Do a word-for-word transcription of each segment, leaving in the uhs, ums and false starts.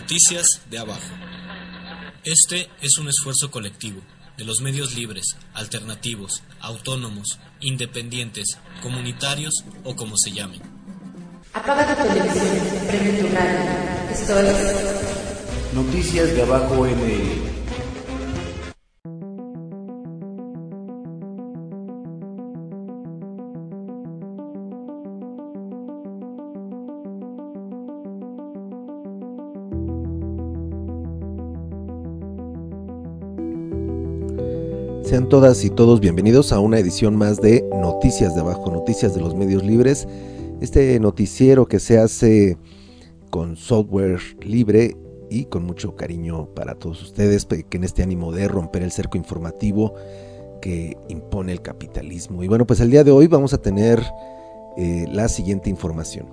Noticias de abajo. Este es un esfuerzo colectivo de los medios libres, alternativos, autónomos, independientes, comunitarios o como se llamen. Apaga tu televisión, prende tu radio. Esto es Noticias de abajo M L. Sean todas y todos bienvenidos a una edición más de Noticias de Abajo, Noticias de los Medios Libres. Este noticiero que se hace con software libre y con mucho cariño para todos ustedes, que en este ánimo de romper el cerco informativo que impone el capitalismo. Y bueno, pues el día de hoy vamos a tener eh, la siguiente información.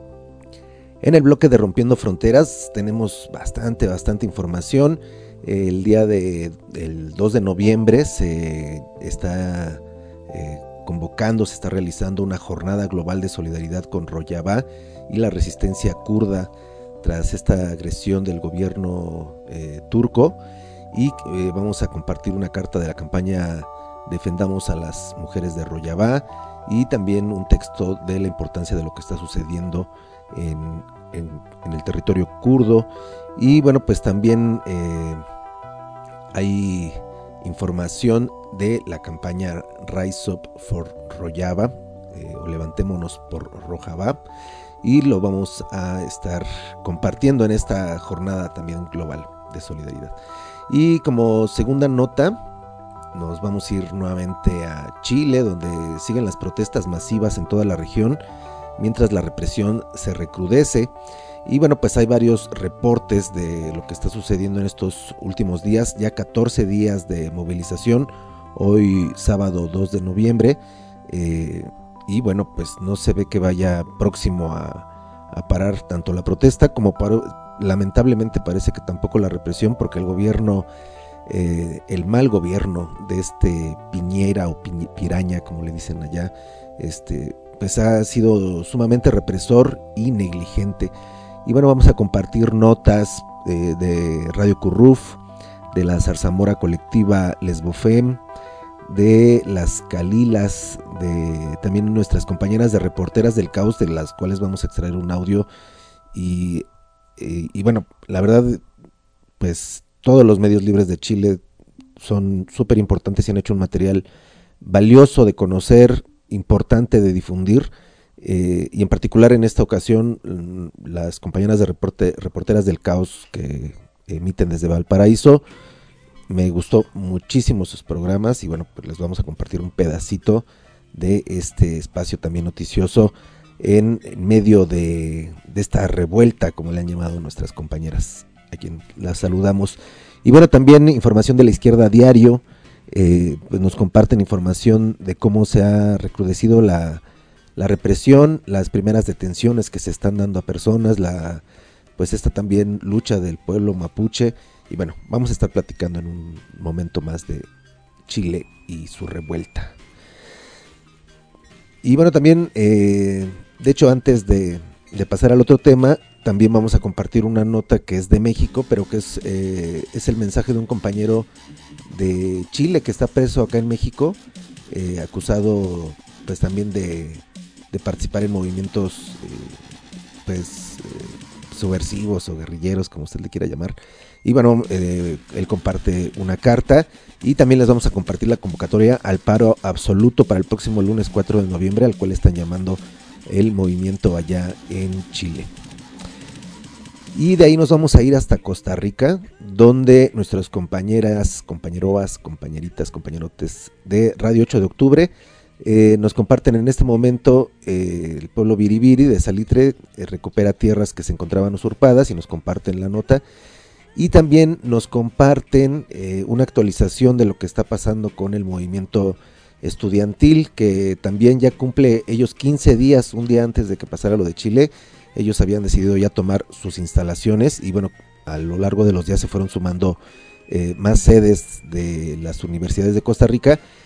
En el bloque de Rompiendo Fronteras tenemos bastante, bastante información. El día de, del dos de noviembre se está eh, convocando, se está realizando una jornada global de solidaridad con Rojava y la resistencia kurda tras esta agresión del gobierno eh, turco, y eh, vamos a compartir una carta de la campaña Defendamos a las mujeres de Rojava y también un texto de la importancia de lo que está sucediendo en, en, en el territorio kurdo. Y bueno, pues también eh, hay información de la campaña Rise Up for Rojava, eh, o Levantémonos por Rojava, y lo vamos a estar compartiendo en esta jornada también global de solidaridad. Y como segunda nota, nos vamos a ir nuevamente a Chile, donde siguen las protestas masivas en toda la región, mientras la represión se recrudece. Y bueno, pues hay varios reportes de lo que está sucediendo en estos últimos días, ya catorce días de movilización, hoy sábado dos de noviembre, eh, y bueno, pues no se ve que vaya próximo a, a parar tanto la protesta como paro, lamentablemente parece que tampoco la represión, porque el gobierno, eh, el mal gobierno de este Piñera o Pi, Piraña, como le dicen allá, este, pues ha sido sumamente represor y negligente. Y bueno, vamos a compartir notas de, de Radio Curruf, de la Zarzamora Colectiva Lesbofem, de las Calilas, de también nuestras compañeras de Reporteras del Caos, de las cuales vamos a extraer un audio. Y, y, y bueno, la verdad, pues todos los medios libres de Chile son súper importantes y han hecho un material valioso de conocer, importante de difundir. Eh, y en particular en esta ocasión las compañeras de reporte, Reporteras del Caos, que emiten desde Valparaíso, me gustó muchísimo sus programas y bueno, pues les vamos a compartir un pedacito de este espacio también noticioso en medio de, de esta revuelta, como le han llamado nuestras compañeras, a quien las saludamos. Y bueno, también información de La Izquierda Diario, eh, pues nos comparten información de cómo se ha recrudecido la La represión, las primeras detenciones que se están dando a personas, la pues esta también lucha del pueblo mapuche. Y bueno, vamos a estar platicando en un momento más de Chile y su revuelta. Y bueno, también, eh, de hecho, antes de, de pasar al otro tema, también vamos a compartir una nota que es de México, pero que es, eh, es el mensaje de un compañero de Chile que está preso acá en México, eh, acusado pues también de... de participar en movimientos eh, pues eh, subversivos o guerrilleros, como usted le quiera llamar. Y bueno, eh, él comparte una carta y también les vamos a compartir la convocatoria al paro absoluto para el próximo lunes cuatro de noviembre, al cual están llamando el movimiento allá en Chile. Y de ahí nos vamos a ir hasta Costa Rica, donde nuestras compañeras, compañeroas, compañeritas, compañerotes de Radio ocho de octubre Eh, nos comparten en este momento eh, el pueblo Biribiri de Salitre eh, recupera tierras que se encontraban usurpadas y nos comparten la nota. Y también nos comparten eh, una actualización de lo que está pasando con el movimiento estudiantil, que también ya cumple ellos quince días, un día antes de que pasara lo de Chile. Ellos habían decidido ya tomar sus instalaciones y bueno, a lo largo de los días se fueron sumando eh, más sedes de las universidades de Costa Rica.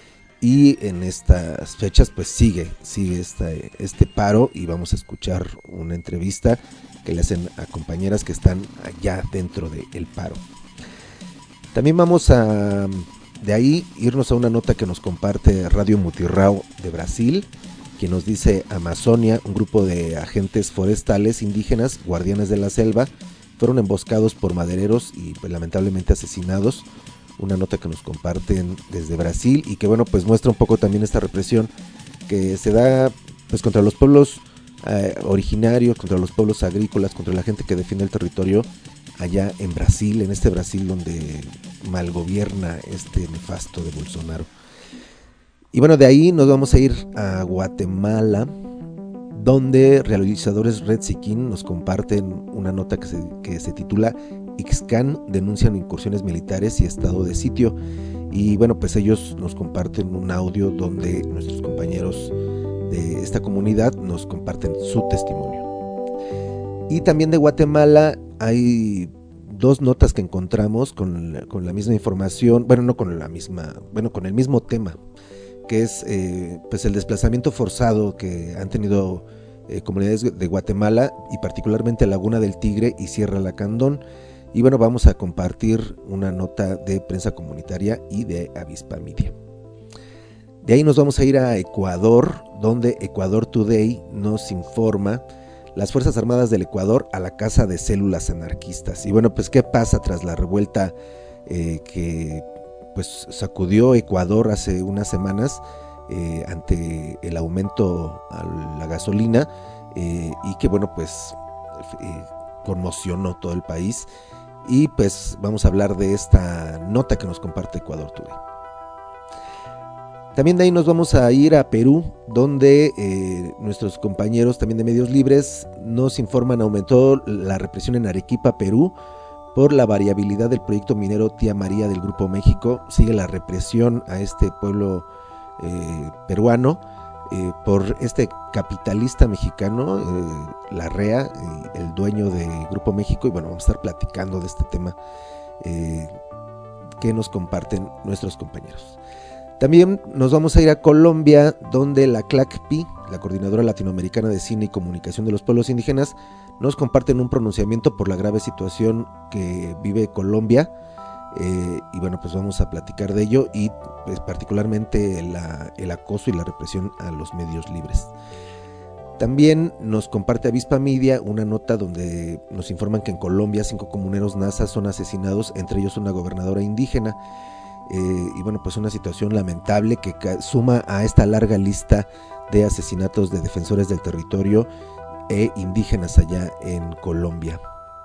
y en estas fechas pues sigue, sigue esta, este paro, y vamos a escuchar una entrevista que le hacen a compañeras que están allá dentro del paro. También vamos a de ahí irnos a una nota que nos comparte Radio Mutirao de Brasil, que nos dice: Amazonia, un grupo de agentes forestales indígenas, guardianes de la selva, fueron emboscados por madereros y pues, lamentablemente asesinados. Una nota que nos comparten desde Brasil y que bueno, pues muestra un poco también esta represión que se da pues contra los pueblos eh, originarios, contra los pueblos agrícolas, contra la gente que defiende el territorio allá en Brasil, en este Brasil donde malgobierna este nefasto de Bolsonaro. Y bueno, de ahí nos vamos a ir a Guatemala, donde realizadores Red Siquín nos comparten una nota que se, que se titula Ixcán denuncian incursiones militares y estado de sitio. Y bueno, pues ellos nos comparten un audio donde nuestros compañeros de esta comunidad nos comparten su testimonio. Y también de Guatemala hay dos notas que encontramos con, con la misma información, bueno, no con la misma, bueno, con el mismo tema, que es eh, pues el desplazamiento forzado que han tenido eh, comunidades de Guatemala y particularmente Laguna del Tigre y Sierra Lacandón. Y bueno, vamos a compartir una nota de Prensa Comunitaria y de Avispa Media. De ahí nos vamos a ir a Ecuador, donde Ecuador Today nos informa: las Fuerzas Armadas del Ecuador a la caza de células anarquistas. Y bueno, pues ¿qué pasa tras la revuelta eh, que pues sacudió Ecuador hace unas semanas eh, ante el aumento a la gasolina eh, y que bueno, pues eh, conmocionó todo el país? Y pues vamos a hablar de esta nota que nos comparte Ecuador Today. También de ahí nos vamos a ir a Perú, donde eh, nuestros compañeros también de Medios Libres nos informan: aumentó la represión en Arequipa, Perú, por la variabilidad del proyecto minero Tía María del Grupo México. Sigue la represión a este pueblo eh, peruano eh, por este capitalista mexicano, eh, Larrea, eh, el dueño de Grupo México. Y bueno, vamos a estar platicando de este tema eh, que nos comparten nuestros compañeros. También nos vamos a ir a Colombia, donde la C L A C P I, la Coordinadora Latinoamericana de Cine y Comunicación de los Pueblos Indígenas, nos comparten un pronunciamiento por la grave situación que vive Colombia. Eh, y bueno, pues vamos a platicar de ello y pues particularmente la, el acoso y la represión a los medios libres. También nos comparte Avispa Media una nota donde nos informan que en Colombia cinco comuneros NASA son asesinados, entre ellos una gobernadora indígena. Eh, y bueno, pues una situación lamentable que suma a esta larga lista de asesinatos de defensores del territorio e indígenas allá en Colombia.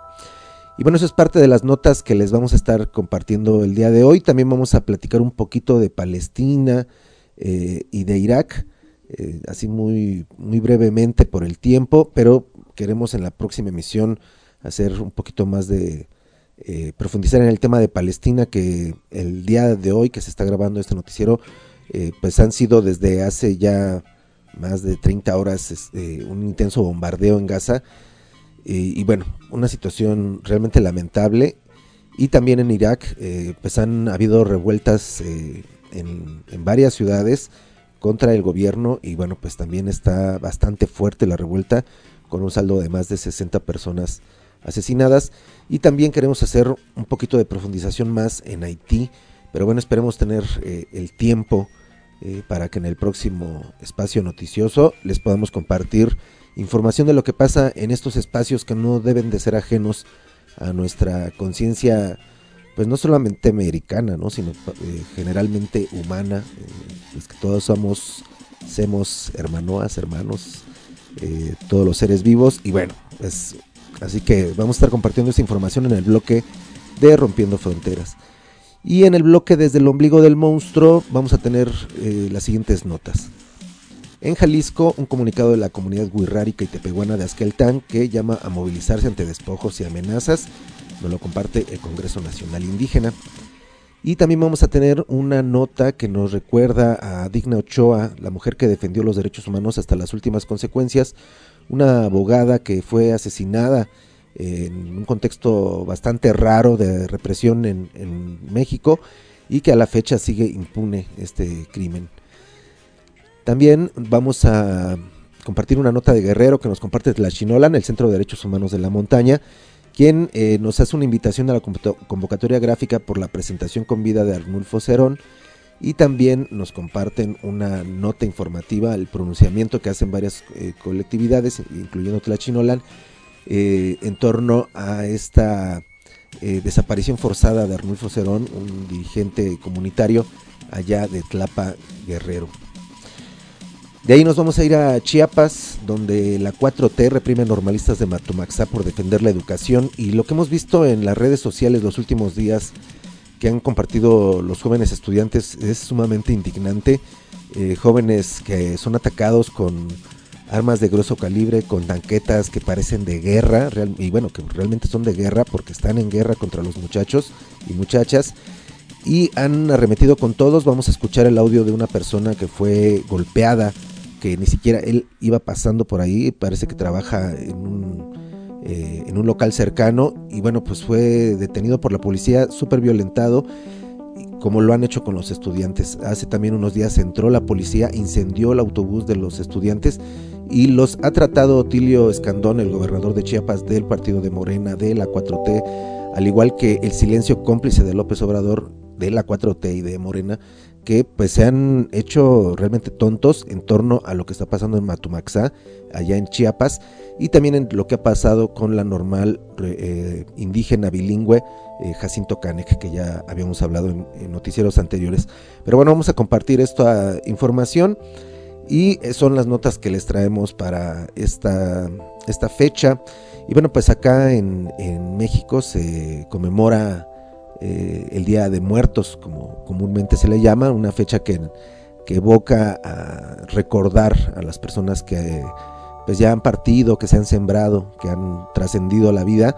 Y bueno, eso es parte de las notas que les vamos a estar compartiendo el día de hoy. También vamos a platicar un poquito de Palestina eh, y de Irak, eh, así muy, muy brevemente por el tiempo, pero queremos en la próxima emisión hacer un poquito más de Eh, profundizar en el tema de Palestina, que el día de hoy que se está grabando este noticiero eh, pues han sido desde hace ya más de treinta horas eh, un intenso bombardeo en Gaza eh, y bueno, una situación realmente lamentable. Y también en Irak eh, pues han habido revueltas eh, en, en varias ciudades contra el gobierno y bueno, pues también está bastante fuerte la revuelta, con un saldo de más de sesenta personas asesinadas. Y también queremos hacer un poquito de profundización más en Haití, pero bueno, esperemos tener eh, el tiempo eh, para que en el próximo espacio noticioso les podamos compartir información de lo que pasa en estos espacios que no deben de ser ajenos a nuestra conciencia, pues no solamente americana, ¿no? sino eh, generalmente humana, eh, pues que todos somos, somos hermanoas, hermanos, eh, todos los seres vivos. Y bueno, pues así que vamos a estar compartiendo esta información en el bloque de Rompiendo Fronteras. Y en el bloque Desde el Ombligo del Monstruo vamos a tener eh, las siguientes notas. En Jalisco, un comunicado de la comunidad wixárika y tepehuana de Azqueltán que llama a movilizarse ante despojos y amenazas. Nos lo comparte el Congreso Nacional Indígena. Y también vamos a tener una nota que nos recuerda a Digna Ochoa, la mujer que defendió los derechos humanos hasta las últimas consecuencias, una abogada que fue asesinada en un contexto bastante raro de represión en, en México y que a la fecha sigue impune este crimen. También vamos a compartir una nota de Guerrero que nos comparte Tlaxinolan, el Centro de Derechos Humanos de la Montaña, quien eh, nos hace una invitación a la convocatoria gráfica por la presentación con vida de Arnulfo Cerón, y también nos comparten una nota informativa, el pronunciamiento que hacen varias eh, colectividades, incluyendo Tlaxinolan, eh, en torno a esta eh, desaparición forzada de Arnulfo Cerón, un dirigente comunitario allá de Tlapa, Guerrero. De ahí nos vamos a ir a Chiapas, donde la cuatro T reprime normalistas de Matumaxá por defender la educación, y lo que hemos visto en las redes sociales los últimos días que han compartido los jóvenes estudiantes es sumamente indignante. Eh, jóvenes que son atacados con armas de grueso calibre, con tanquetas que parecen de guerra, real, y bueno, que realmente son de guerra porque están en guerra contra los muchachos y muchachas, y han arremetido con todos. Vamos a escuchar el audio de una persona que fue golpeada, que ni siquiera él iba pasando por ahí, parece que trabaja en un, eh, en un local cercano, y bueno, pues fue detenido por la policía, súper violentado, como lo han hecho con los estudiantes. Hace también unos días entró la policía, incendió el autobús de los estudiantes y los ha tratado Otilio Escandón, el gobernador de Chiapas del partido de Morena, de la cuatro T, al igual que el silencio cómplice de López Obrador, de la cuatro T y de Morena, que pues se han hecho realmente tontos en torno a lo que está pasando en Matumaxá, allá en Chiapas, y también en lo que ha pasado con la normal eh, indígena bilingüe eh, Jacinto Canec, que ya habíamos hablado en, en noticieros anteriores. Pero bueno, vamos a compartir esta información, y son las notas que les traemos para esta, esta fecha. Y bueno, pues acá en, en México se conmemora Eh, el Día de Muertos, como comúnmente se le llama, una fecha que, que evoca a recordar a las personas que pues ya han partido, que se han sembrado, que han trascendido la vida,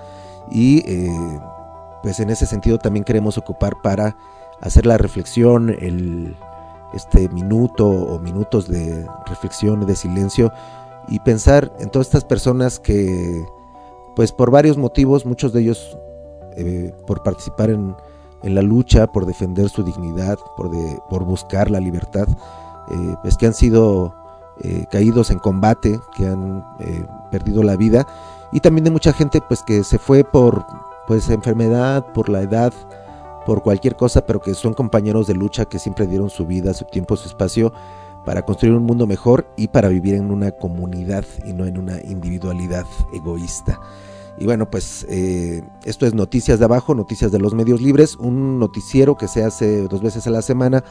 y eh, pues en ese sentido también queremos ocupar para hacer la reflexión, el, este minuto o minutos de reflexión y de silencio, y pensar en todas estas personas que pues por varios motivos, muchos de ellos Eh, por participar en, en la lucha, por defender su dignidad, por, de, por buscar la libertad, eh, pues que han sido eh, caídos en combate, que han eh, perdido la vida, y también de mucha gente pues que se fue por pues enfermedad, por la edad, por cualquier cosa, pero que son compañeros de lucha, que siempre dieron su vida, su tiempo, su espacio para construir un mundo mejor y para vivir en una comunidad y no en una individualidad egoísta. Y bueno, pues eh, esto es Noticias de Abajo, Noticias de los Medios Libres, un noticiero que se hace dos veces a la semana,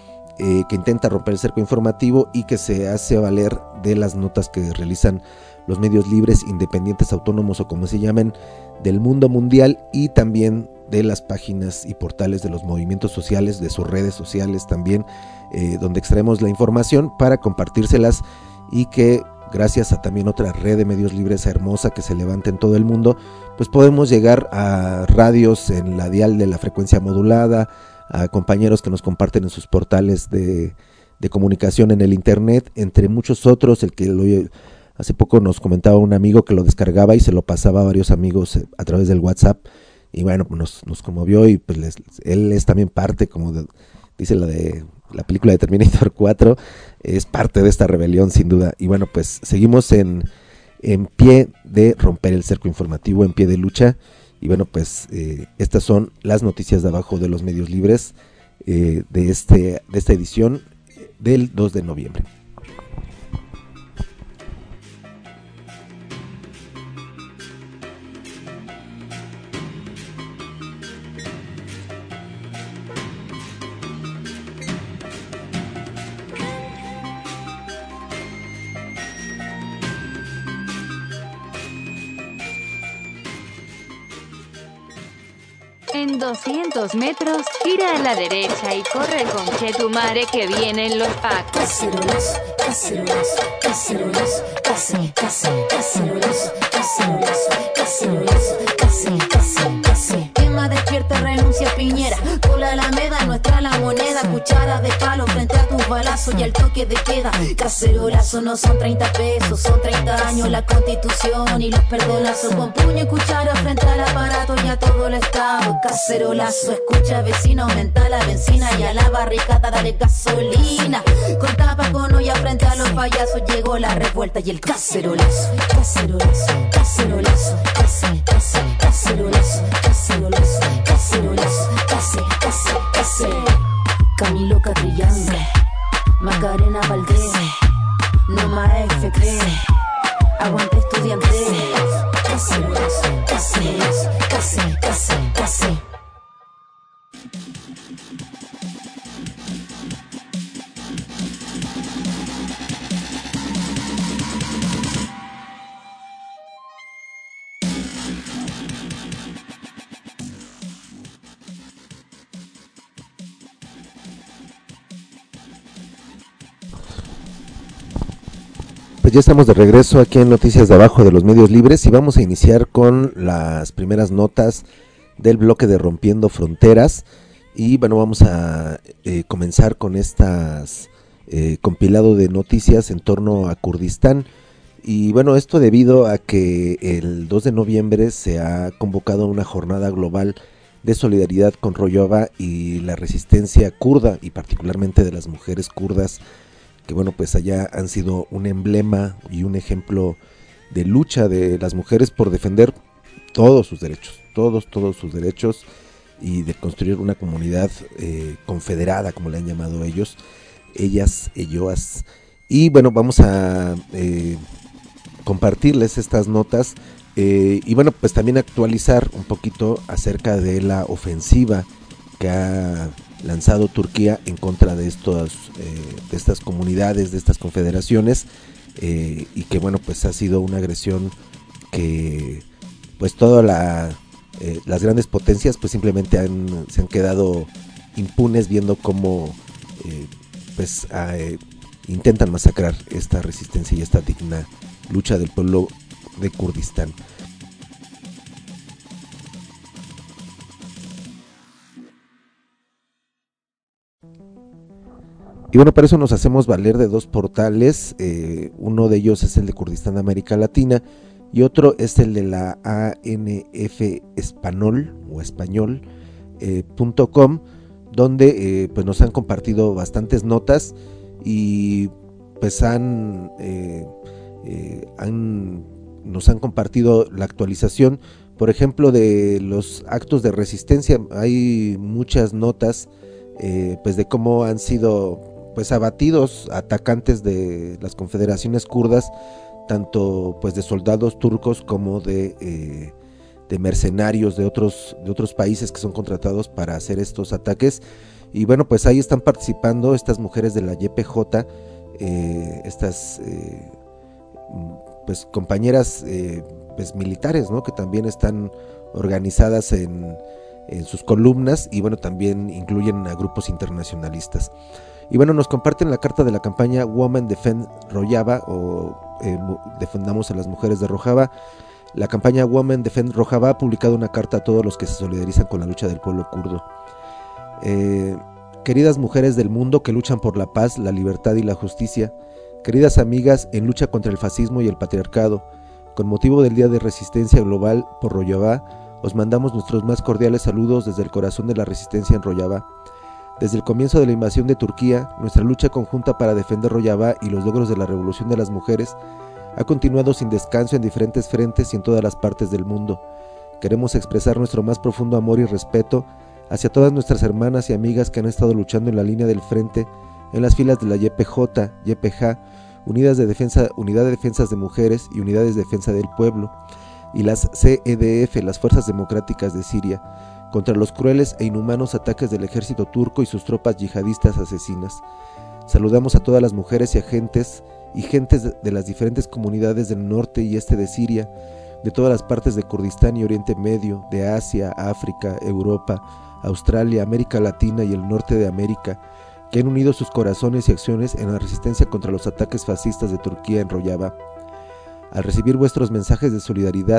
eh, que intenta romper el cerco informativo y que se hace valer de las notas que realizan los medios libres, independientes, autónomos o como se llamen, del mundo mundial, y también de las páginas y portales de los movimientos sociales, de sus redes sociales también, eh, donde extraemos la información para compartírselas, y que gracias a también otra red de medios libres hermosa que se levanta en todo el mundo, pues podemos llegar a radios en la dial de la frecuencia modulada, a compañeros que nos comparten en sus portales de, de comunicación en el internet, entre muchos otros. El que lo, hace poco nos comentaba un amigo que lo descargaba y se lo pasaba a varios amigos a través del WhatsApp, y bueno, nos, nos conmovió, y pues les, él es también parte, como de, dice la de la película de Terminator cuatro, es parte de esta rebelión sin duda. Y bueno, pues seguimos en, en pie de romper el cerco informativo, en pie de lucha, y bueno, pues eh, estas son las noticias de abajo de los medios libres eh, de, este, de esta edición del dos de noviembre. En doscientos metros, gira a la derecha y corre con Chetumare que vienen los packs. Cacerolas, cacerolas, cacerolas, case, case, cacerolas, cacerolas, cacerolas, case, case, case. más despierta renuncia Piñera. Por la Alameda nuestra la moneda, cuchara de palo frente a tus balazos y el toque de queda. Cacerolazo no son treinta pesos, son treinta años la Constitución y los perdonazos. Con puño y cuchara frente al aparato y a todo el Estado. Cacerolazo, escucha vecino, aumenta la benzina y a la barricada dale gasolina. Con tapa con olla frente a los payasos llegó la revuelta y el cacerolazo. Cacerolazo, cacerolazo, case, case, cacerolazo, cacerolazo, cacerolazo, case, case, case. Camilo Catrillanza, Macarena Valdés, Noma F P, aguante estudiante. Cacerolazo, cacerolazo, case, case, case. Pues ya estamos de regreso aquí en Noticias de Abajo de los Medios Libres y vamos a iniciar con las primeras notas del bloque de Rompiendo Fronteras. Y bueno, vamos a eh, comenzar con estas eh, compilado de noticias en torno a Kurdistán. Y bueno, esto debido a que el dos de noviembre se ha convocado una jornada global de solidaridad con Rojava y la resistencia kurda, y particularmente de las mujeres kurdas, que bueno, pues allá han sido un emblema y un ejemplo de lucha de las mujeres por defender todos sus derechos, todos, todos sus derechos, y de construir una comunidad eh, confederada, como le han llamado ellos, ellas, elloas. Y bueno, vamos a eh, compartirles estas notas eh, y bueno, pues también actualizar un poquito acerca de la ofensiva que ha lanzado Turquía en contra de estos eh, de estas comunidades, de estas confederaciones, eh, y que bueno, pues ha sido una agresión que pues todas la, eh, las grandes potencias pues simplemente han, se han quedado impunes viendo cómo eh, pues eh, intentan masacrar esta resistencia y esta digna lucha del pueblo de Kurdistán. Y bueno, para eso nos hacemos valer de dos portales, eh, uno de ellos es el de Kurdistán de América Latina y otro es el de la A N F Español o español eh, punto com, donde eh, pues nos han compartido bastantes notas y pues han, eh, eh, han nos han compartido la actualización, por ejemplo, de los actos de resistencia. Hay muchas notas eh, pues de cómo han sido pues abatidos atacantes de las confederaciones kurdas, tanto pues de soldados turcos como de, eh, de mercenarios de otros, de otros países que son contratados para hacer estos ataques. Y bueno, pues ahí están participando estas mujeres de la Y P J, eh, estas eh, pues compañeras eh, pues militares, ¿no?, que también están organizadas en, en sus columnas, y bueno, también incluyen a grupos internacionalistas. Y bueno, nos comparten la carta de la campaña Women Defend Rojava, o eh, Defendamos a las Mujeres de Rojava. La campaña Women Defend Rojava ha publicado una carta a todos los que se solidarizan con la lucha del pueblo kurdo. Eh, queridas mujeres del mundo que luchan por la paz, la libertad y la justicia, queridas amigas en lucha contra el fascismo y el patriarcado, con motivo del Día de Resistencia Global por Rojava, os mandamos nuestros más cordiales saludos desde el corazón de la resistencia en Rojava. Desde el comienzo de la invasión de Turquía, nuestra lucha conjunta para defender Rojava y los logros de la revolución de las mujeres ha continuado sin descanso en diferentes frentes y en todas las partes del mundo. Queremos expresar nuestro más profundo amor y respeto hacia todas nuestras hermanas y amigas que han estado luchando en la línea del frente, en las filas de la Y P J, Y P J, Unidas de Defensa, Unidad de Defensas de Mujeres y Unidades de Defensa del Pueblo, y las C E D F, las Fuerzas Democráticas de Siria, contra los crueles e inhumanos ataques del ejército turco y sus tropas yihadistas asesinas. Saludamos a todas las mujeres y agentes y gentes de las diferentes comunidades del norte y este de Siria, de todas las partes de Kurdistán y Oriente Medio, de Asia, África, Europa, Australia, América Latina y el norte de América, que han unido sus corazones y acciones en la resistencia contra los ataques fascistas de Turquía en Rojava. Al recibir vuestros mensajes de solidaridad,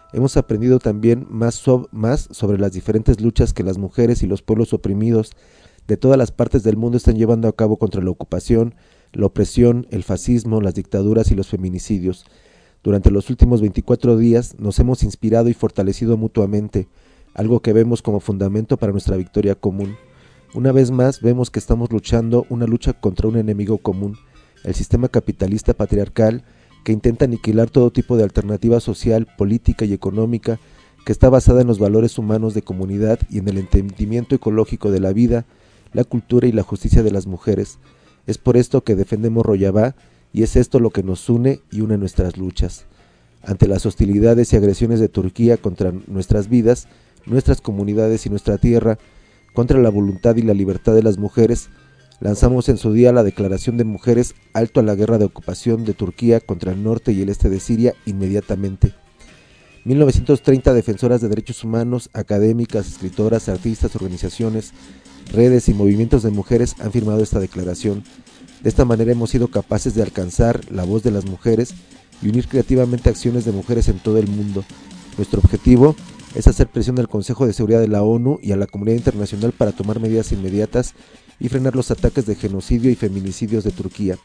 hemos aprendido también más, so- más sobre las diferentes luchas que las mujeres y los pueblos oprimidos de todas las partes del mundo están llevando a cabo contra la ocupación, la opresión, el fascismo, las dictaduras y los feminicidios. Durante los últimos veinticuatro días nos hemos inspirado y fortalecido mutuamente, algo que vemos como fundamento para nuestra victoria común. Una vez más vemos que estamos luchando una lucha contra un enemigo común, el sistema capitalista patriarcal que intenta aniquilar todo tipo de alternativa social, política y económica que está basada en los valores humanos de comunidad y en el entendimiento ecológico de la vida, la cultura y la justicia de las mujeres. Es por esto que defendemos Rojava y es esto lo que nos une y une nuestras luchas. Ante las hostilidades y agresiones de Turquía contra nuestras vidas, nuestras comunidades y nuestra tierra, contra la voluntad y la libertad de las mujeres, lanzamos en su día la Declaración de Mujeres Alto a la Guerra de Ocupación de Turquía contra el norte y el este de Siria inmediatamente. mil novecientos treinta defensoras de derechos humanos, académicas, escritoras, artistas, organizaciones, redes y movimientos de mujeres han firmado esta declaración. De esta manera hemos sido capaces de alcanzar la voz de las mujeres y unir creativamente acciones de mujeres en todo el mundo. Nuestro objetivo es hacer presión al Consejo de Seguridad de la ONU y a la comunidad internacional para tomar medidas inmediatas y frenar los ataques de genocidio y feminicidios de Turquía.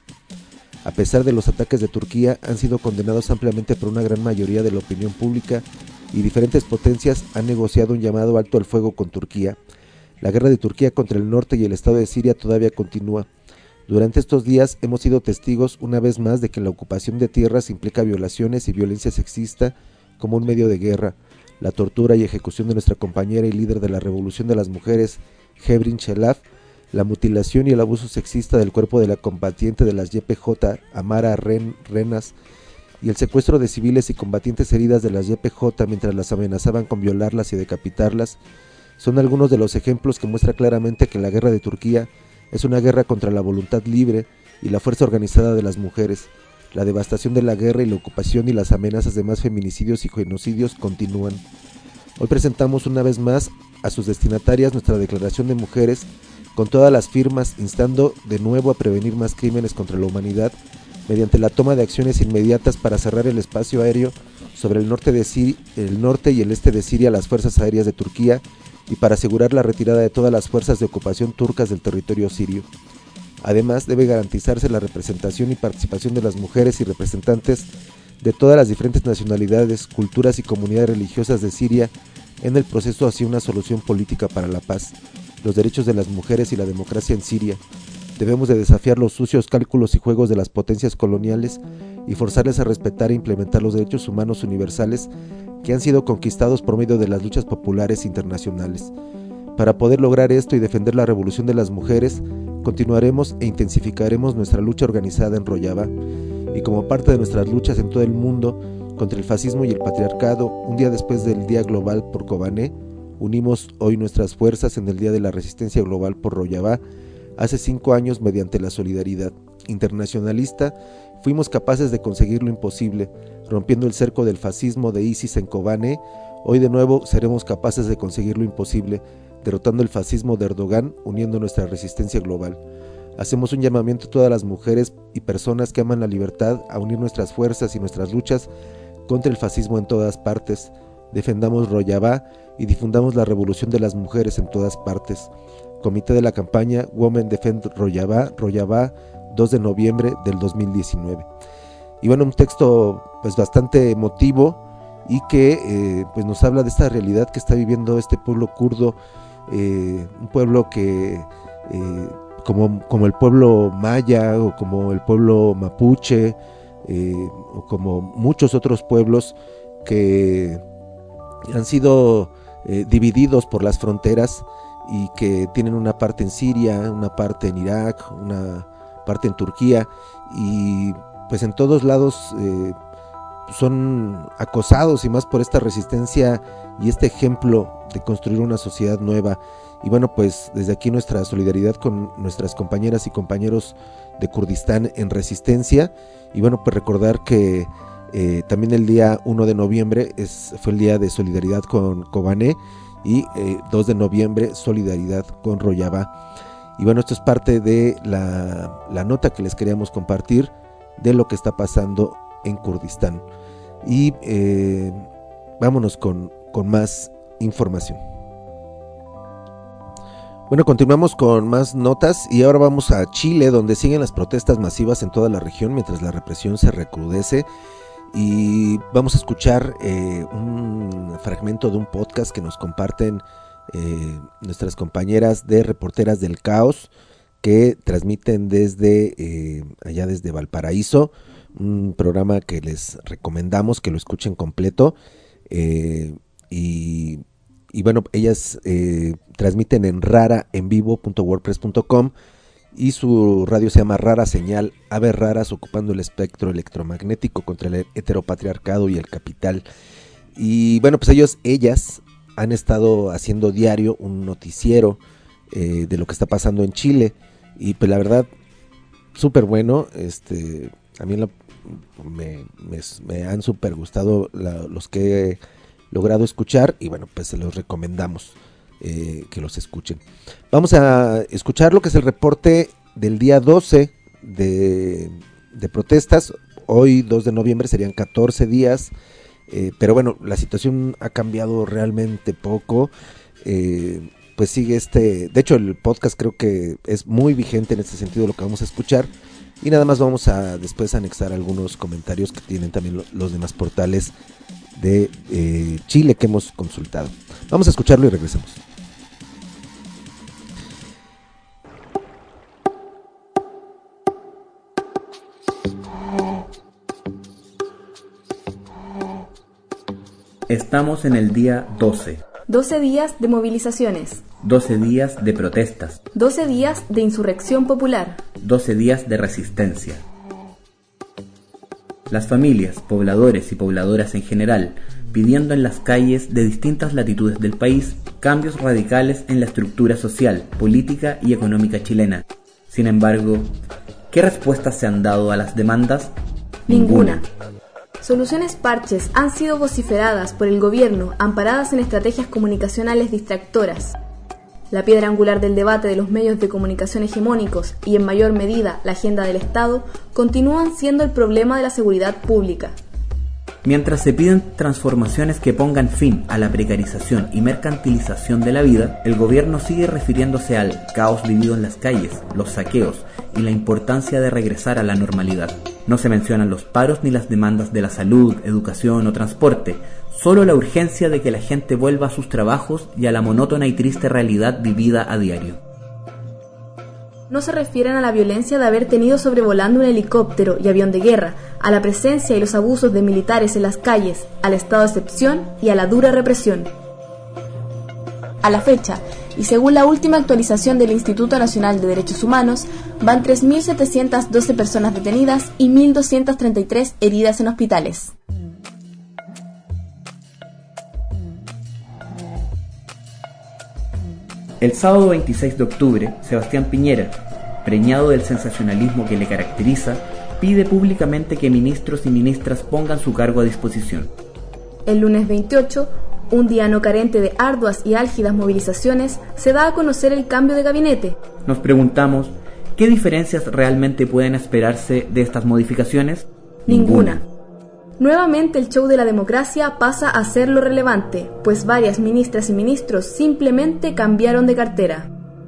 A pesar de los ataques de Turquía, han sido condenados ampliamente por una gran mayoría de la opinión pública y diferentes potencias han negociado un llamado alto al fuego con Turquía. La guerra de Turquía contra el norte y el estado de Siria todavía continúa. Durante estos días hemos sido testigos una vez más de que la ocupación de tierras implica violaciones y violencia sexista como un medio de guerra. La tortura y ejecución de nuestra compañera y líder de la Revolución de las Mujeres, Hevrin Shelaf, la mutilación y el abuso sexista del cuerpo de la combatiente de las Y P J, Amara Ren, Renas, y el secuestro de civiles y combatientes heridas de las Y P J mientras las amenazaban con violarlas y decapitarlas, son algunos de los ejemplos que muestra claramente que la guerra de Turquía es una guerra contra la voluntad libre y la fuerza organizada de las mujeres. La devastación de la guerra y la ocupación y las amenazas de más feminicidios y genocidios continúan. Hoy presentamos una vez más a sus destinatarias nuestra Declaración de Mujeres con todas las firmas instando de nuevo a prevenir más crímenes contra la humanidad mediante la toma de acciones inmediatas para cerrar el espacio aéreo sobre el norte, de Sir- el norte y el este de Siria a las fuerzas aéreas de Turquía y para asegurar la retirada de todas las fuerzas de ocupación turcas del territorio sirio. Además, debe garantizarse la representación y participación de las mujeres y representantes de todas las diferentes nacionalidades, culturas y comunidades religiosas de Siria en el proceso hacia una solución política para la paz, los derechos de las mujeres y la democracia en Siria. Debemos de desafiar los sucios cálculos y juegos de las potencias coloniales y forzarles a respetar e implementar los derechos humanos universales que han sido conquistados por medio de las luchas populares internacionales. Para poder lograr esto y defender la revolución de las mujeres, continuaremos e intensificaremos nuestra lucha organizada en Rojava, y como parte de nuestras luchas en todo el mundo contra el fascismo y el patriarcado, un día después del Día Global por Kobane, unimos hoy nuestras fuerzas en el Día de la Resistencia Global por Rojava. Hace cinco años, mediante la solidaridad internacionalista, fuimos capaces de conseguir lo imposible, rompiendo el cerco del fascismo de ISIS en Kobane. Hoy de nuevo seremos capaces de conseguir lo imposible, derrotando el fascismo de Erdogan, uniendo nuestra resistencia global. Hacemos un llamamiento a todas las mujeres y personas que aman la libertad a unir nuestras fuerzas y nuestras luchas contra el fascismo en todas partes. Defendamos Rojava y difundamos la revolución de las mujeres en todas partes. Comité de la campaña Women Defend Rojava, Rojava, dos de noviembre del dos mil diecinueve. Y bueno, un texto pues bastante emotivo y que eh, pues nos habla de esta realidad que está viviendo este pueblo kurdo, eh, un pueblo que eh, como, como el pueblo maya o como el pueblo mapuche eh, o como muchos otros pueblos que han sido eh, divididos por las fronteras y que tienen una parte en Siria, una parte en Irak, una parte en Turquía, y pues en todos lados eh, son acosados y más por esta resistencia y este ejemplo de construir una sociedad nueva. Y bueno, pues desde aquí nuestra solidaridad con nuestras compañeras y compañeros de Kurdistán en resistencia. Y bueno, pues recordar que eh, también el día uno de noviembre es, fue el día de solidaridad con Kobane, y eh, dos de noviembre solidaridad con Rojava. Y bueno, esto es parte de la, la nota que les queríamos compartir de lo que está pasando en Kurdistán. Y eh, vámonos con, con más información. Bueno, continuamos con más notas y ahora vamos a Chile, donde siguen las protestas masivas en toda la región mientras la represión se recrudece. Y vamos a escuchar eh, un fragmento de un podcast que nos comparten eh, nuestras compañeras de Reporteras del Caos, que transmiten desde eh, allá desde Valparaíso, un programa que les recomendamos que lo escuchen completo. Eh, y Y bueno, ellas eh, transmiten en rara en vivo punto wordpress punto com y su radio se llama Rara Señal, Aves Raras ocupando el espectro electromagnético contra el heteropatriarcado y el capital. Y bueno, pues ellos, ellas han estado haciendo diario un noticiero eh, de lo que está pasando en Chile. Y pues la verdad, súper bueno. Este, a mí la, me, me, me han súper gustado la, los que logrado escuchar y bueno, pues se los recomendamos eh, que los escuchen. Vamos a escuchar lo que es el reporte del día doce de, de protestas. Hoy dos de noviembre serían catorce días, eh, pero bueno, la situación ha cambiado realmente poco. Eh, pues sigue este, de hecho el podcast creo que es muy vigente en este sentido lo que vamos a escuchar. Y nada más vamos a después anexar algunos comentarios que tienen también lo, los demás portales de eh, Chile que hemos consultado. Vamos a escucharlo y regresamos. Estamos en el día doce. doce días de movilizaciones. doce días de protestas. doce días de insurrección popular. doce días de resistencia. Las familias, pobladores y pobladoras en general, pidiendo en las calles de distintas latitudes del país cambios radicales en la estructura social, política y económica chilena. Sin embargo, ¿qué respuestas se han dado a las demandas? Ninguna. Soluciones parches han sido vociferadas por el gobierno, amparadas en estrategias comunicacionales distractoras. La piedra angular del debate de los medios de comunicación hegemónicos y en mayor medida la agenda del Estado continúan siendo el problema de la seguridad pública. Mientras se piden transformaciones que pongan fin a la precarización y mercantilización de la vida, el gobierno sigue refiriéndose al caos vivido en las calles, los saqueos y la importancia de regresar a la normalidad. No se mencionan los paros ni las demandas de la salud, educación o transporte, solo la urgencia de que la gente vuelva a sus trabajos y a la monótona y triste realidad vivida a diario. No se refieren a la violencia de haber tenido sobrevolando un helicóptero y avión de guerra, a la presencia y los abusos de militares en las calles, al estado de excepción y a la dura represión. A la fecha, y según la última actualización del Instituto Nacional de Derechos Humanos, van tres mil setecientas doce personas detenidas y mil doscientas treinta y tres heridas en hospitales. El sábado veintiséis de octubre, Sebastián Piñera, preñado del sensacionalismo que le caracteriza, pide públicamente que ministros y ministras pongan su cargo a disposición. El lunes veintiocho, un día no carente de arduas y álgidas movilizaciones, se da a conocer el cambio de gabinete. Nos preguntamos, ¿qué diferencias realmente pueden esperarse de estas modificaciones? Ninguna. Nuevamente el show de la democracia pasa a ser lo relevante, pues varias ministras y ministros simplemente cambiaron de cartera.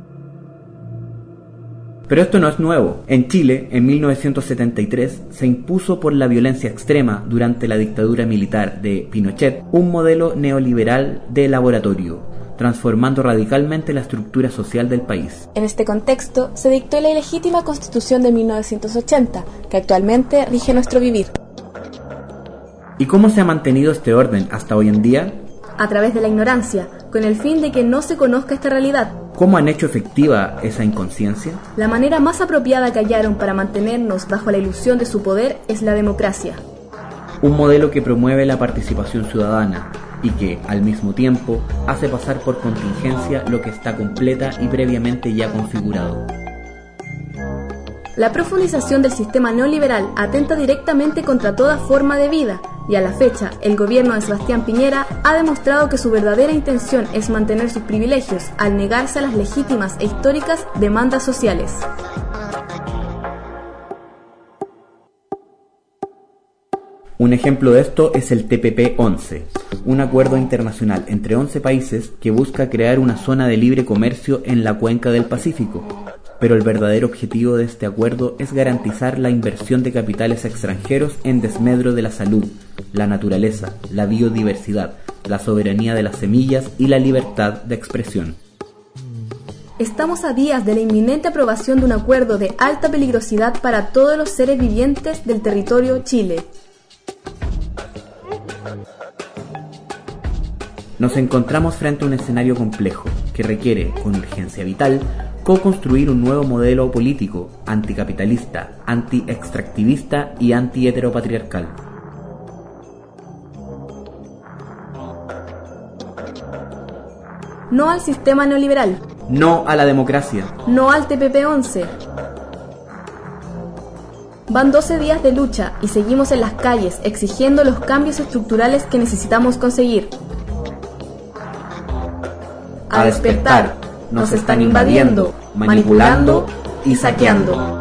Pero esto no es nuevo. En Chile, en mil novecientos setenta y tres, se impuso por la violencia extrema durante la dictadura militar de Pinochet un modelo neoliberal de laboratorio, transformando radicalmente la estructura social del país. En este contexto, se dictó la ilegítima Constitución de mil novecientos ochenta, que actualmente rige nuestro vivir. ¿Y cómo se ha mantenido este orden hasta hoy en día? A través de la ignorancia, con el fin de que no se conozca esta realidad. ¿Cómo han hecho efectiva esa inconsciencia? La manera más apropiada que hallaron para mantenernos bajo la ilusión de su poder es la democracia. Un modelo que promueve la participación ciudadana y que, al mismo tiempo, hace pasar por contingencia lo que está completa y previamente ya configurado. La profundización del sistema neoliberal atenta directamente contra toda forma de vida, y a la fecha, el gobierno de Sebastián Piñera ha demostrado que su verdadera intención es mantener sus privilegios al negarse a las legítimas e históricas demandas sociales. Un ejemplo de esto es el T P P once, un acuerdo internacional entre once países que busca crear una zona de libre comercio en la cuenca del Pacífico. Pero el verdadero objetivo de este acuerdo es garantizar la inversión de capitales extranjeros en desmedro de la salud, la naturaleza, la biodiversidad, la soberanía de las semillas y la libertad de expresión. Estamos a días de la inminente aprobación de un acuerdo de alta peligrosidad para todos los seres vivientes del territorio Chile. Nos encontramos frente a un escenario complejo que requiere, con urgencia vital, co-construir un nuevo modelo político anticapitalista, anti-extractivista y anti-heteropatriarcal. No al sistema neoliberal. No a la democracia. No al T P P once. Van doce días de lucha y seguimos en las calles exigiendo los cambios estructurales que necesitamos conseguir. A despertar, nos están invadiendo, manipulando y saqueando.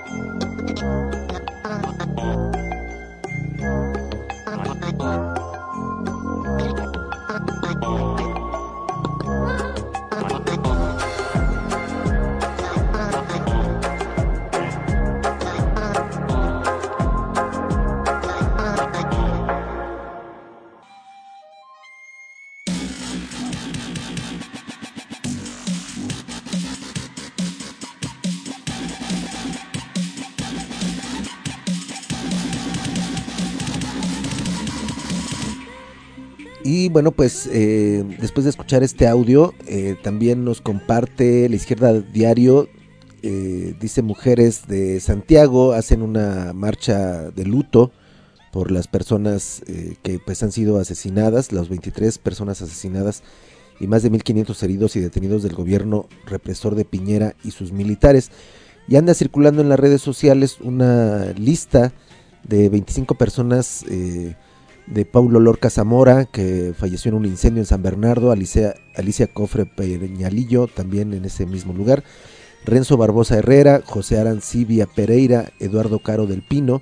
Y bueno, pues eh, después de escuchar este audio, eh, también nos comparte La Izquierda Diario, eh, dice: mujeres de Santiago hacen una marcha de luto por las personas eh, que pues han sido asesinadas, las veintitrés personas asesinadas y más de mil quinientos heridos y detenidos del gobierno represor de Piñera y sus militares. Y anda circulando en las redes sociales una lista de veinticinco personas eh, de Paulo Lorca Zamora, que falleció en un incendio en San Bernardo, Alicia, Alicia Cofre Peñalillo, también en ese mismo lugar, Renzo Barbosa Herrera, José Arancibia Pereira, Eduardo Caro del Pino,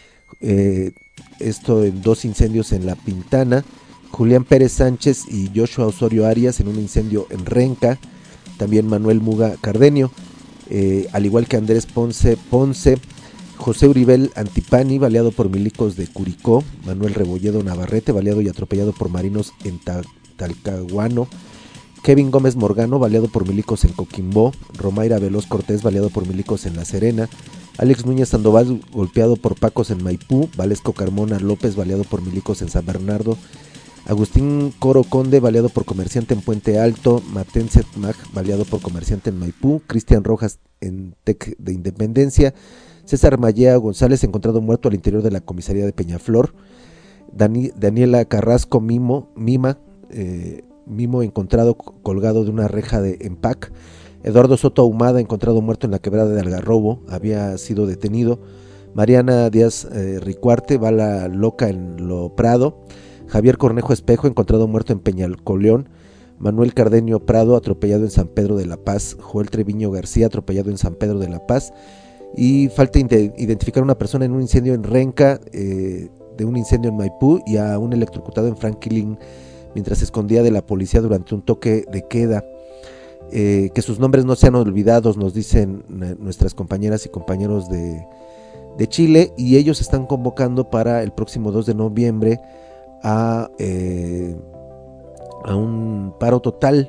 eh, esto en dos incendios en La Pintana, Julián Pérez Sánchez y Joshua Osorio Arias en un incendio en Renca, también Manuel Muga Cardenio, eh, al igual que Andrés Ponce Ponce, José Uribel Antipani, baleado por milicos de Curicó, Manuel Rebolledo Navarrete, baleado y atropellado por marinos en Ta- Talcahuano, Kevin Gómez Morgano, baleado por milicos en Coquimbó, Romaira Veloz Cortés, baleado por milicos en La Serena, Alex Núñez Sandoval, golpeado por pacos en Maipú, Valesco Carmona López, baleado por milicos en San Bernardo, Agustín Coro Conde, baleado por comerciante en Puente Alto, Matense Mag, baleado por comerciante en Maipú, Cristian Rojas en Tec de Independencia, César Mallea González, encontrado muerto al interior de la comisaría de Peñaflor, Dani, Daniela Carrasco Mimo, Mima, eh, Mimo encontrado colgado de una reja de Empac, Eduardo Soto Ahumada, encontrado muerto en la quebrada de Algarrobo, había sido detenido, Mariana Díaz eh, Ricuarte, bala loca en Lo Prado, Javier Cornejo Espejo, encontrado muerto en Peñalcoleón, Manuel Cardenio Prado, atropellado en San Pedro de la Paz, Joel Treviño García, atropellado en San Pedro de la Paz, y falta identificar a una persona en un incendio en Renca, eh, de un incendio en Maipú, y a un electrocutado en Franklin mientras se escondía de la policía durante un toque de queda. Eh, que sus nombres no sean olvidados, nos dicen nuestras compañeras y compañeros de, de Chile, y ellos están convocando para el próximo dos de noviembre a, eh, a un paro total,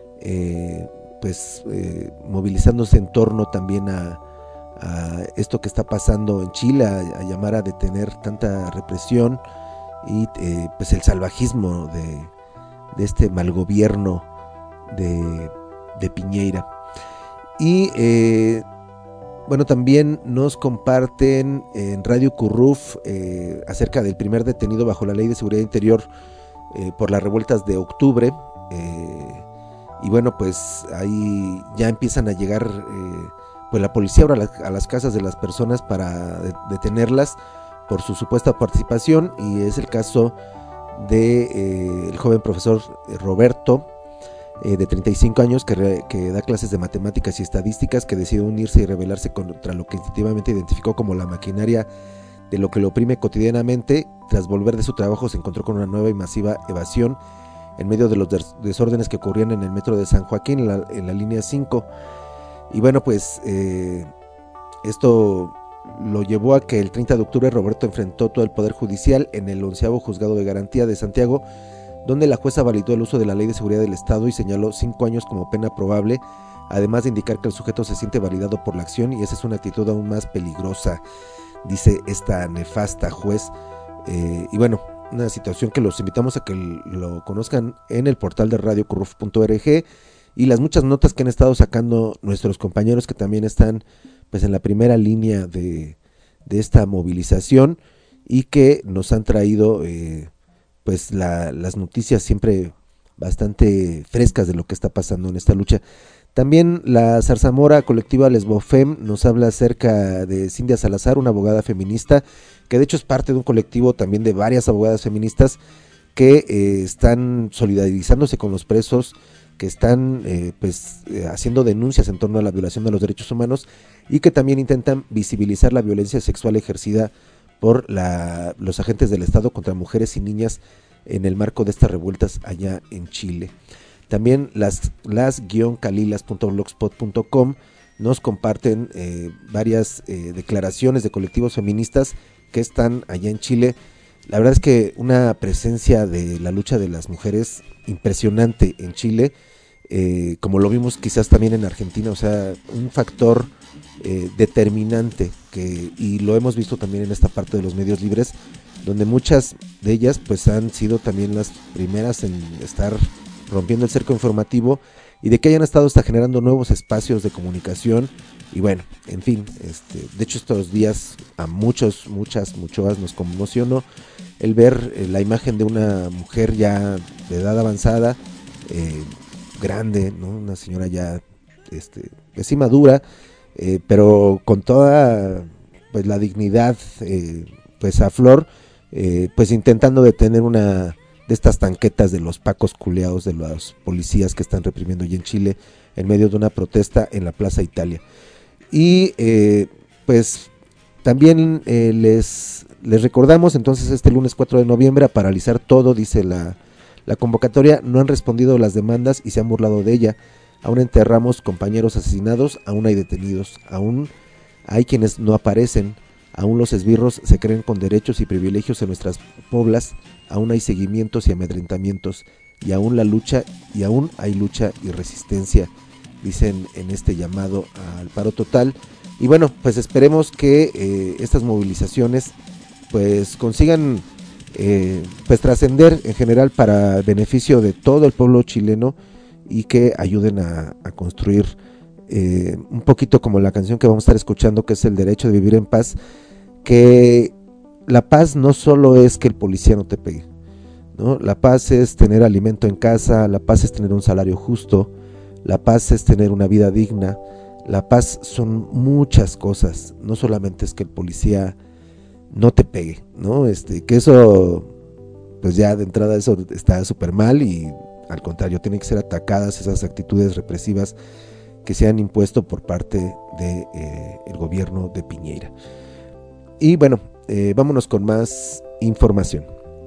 eh, pues eh, movilizándose en torno también a a esto que está pasando en Chile, a, a llamar a detener tanta represión y eh, pues el salvajismo de, de este mal gobierno de, de Piñera. Y eh, bueno, también nos comparten en Radio Curruf eh, acerca del primer detenido bajo la Ley de Seguridad Interior eh, por las revueltas de octubre, eh, y bueno, pues ahí ya empiezan a llegar eh, pues la policía ahora a, la, a las casas de las personas para de, detenerlas por su supuesta participación, y es el caso de eh, el joven profesor Roberto, eh, de treinta y cinco años, que, re, que da clases de matemáticas y estadísticas, que decidió unirse y rebelarse contra lo que instintivamente identificó como la maquinaria de lo que lo oprime cotidianamente. Tras volver de su trabajo se encontró con una nueva y masiva evasión en medio de los des- desórdenes que ocurrían en el metro de San Joaquín, en la, en la línea cinco. Y bueno, pues eh, esto lo llevó a que el treinta de octubre Roberto enfrentó todo el Poder Judicial en el onceavo Juzgado de Garantía de Santiago, donde la jueza validó el uso de la Ley de Seguridad del Estado y señaló cinco años como pena probable, además de indicar que el sujeto se siente validado por la acción y esa es una actitud aún más peligrosa, dice esta nefasta juez. Eh, y bueno, una situación que los invitamos a que lo conozcan en el portal de radio curruf punto org y las muchas notas que han estado sacando nuestros compañeros que también están pues en la primera línea de, de esta movilización y que nos han traído eh, pues la, las noticias siempre bastante frescas de lo que está pasando en esta lucha. También la zarzamora colectiva Lesbofem nos habla acerca de Cindia Salazar, una abogada feminista, que de hecho es parte de un colectivo también de varias abogadas feministas que eh, están solidarizándose con los presos, que están eh, pues eh, haciendo denuncias en torno a la violación de los derechos humanos y que también intentan visibilizar la violencia sexual ejercida por la, los agentes del Estado contra mujeres y niñas en el marco de estas revueltas allá en Chile. También las las guion calilas punto blogspot punto com nos comparten eh, varias eh, declaraciones de colectivos feministas que están allá en Chile. La verdad es que una presencia de la lucha de las mujeres impresionante en Chile, eh, como lo vimos quizás también en Argentina, o sea, un factor eh, determinante que y lo hemos visto también en esta parte de los medios libres, donde muchas de ellas pues han sido también las primeras en estar rompiendo el cerco informativo y de que hayan estado hasta generando nuevos espacios de comunicación y bueno, en fin, este, de hecho estos días a muchos, muchas, muchoas nos conmocionó el ver eh, la imagen de una mujer ya de edad avanzada, eh, grande, ¿no? Una señora ya, este, pues sí madura, eh, pero con toda pues la dignidad eh, pues a flor, eh, pues intentando detener una de estas tanquetas de los pacos culeados de los policías que están reprimiendo ya en Chile en medio de una protesta en la Plaza Italia. Y eh, pues también eh, les, les recordamos entonces este lunes cuatro de noviembre a paralizar todo, dice la, la convocatoria. No han respondido las demandas y se han burlado de ella. Aún enterramos compañeros asesinados, aún hay detenidos, aún hay quienes no aparecen, aún los esbirros se creen con derechos y privilegios en nuestras poblas, aún hay seguimientos y amedrentamientos y aún la lucha y aún hay lucha y resistencia, dicen en este llamado al paro total. Y bueno, pues esperemos que eh, estas movilizaciones pues consigan eh, pues trascender en general para beneficio de todo el pueblo chileno y que ayuden a, a construir eh, un poquito como la canción que vamos a estar escuchando, que es el derecho de vivir en paz, que la paz no solo es que el policía no te pegue, ¿no? La paz es tener alimento en casa, la paz es tener un salario justo, la paz es tener una vida digna, la paz son muchas cosas, no solamente es que el policía no te pegue, ¿no? Este, que eso, pues ya de entrada eso está súper mal y al contrario, tienen que ser atacadas esas actitudes represivas que se han impuesto por parte del de, eh, gobierno de Piñera. Y bueno, eh, vámonos con más información.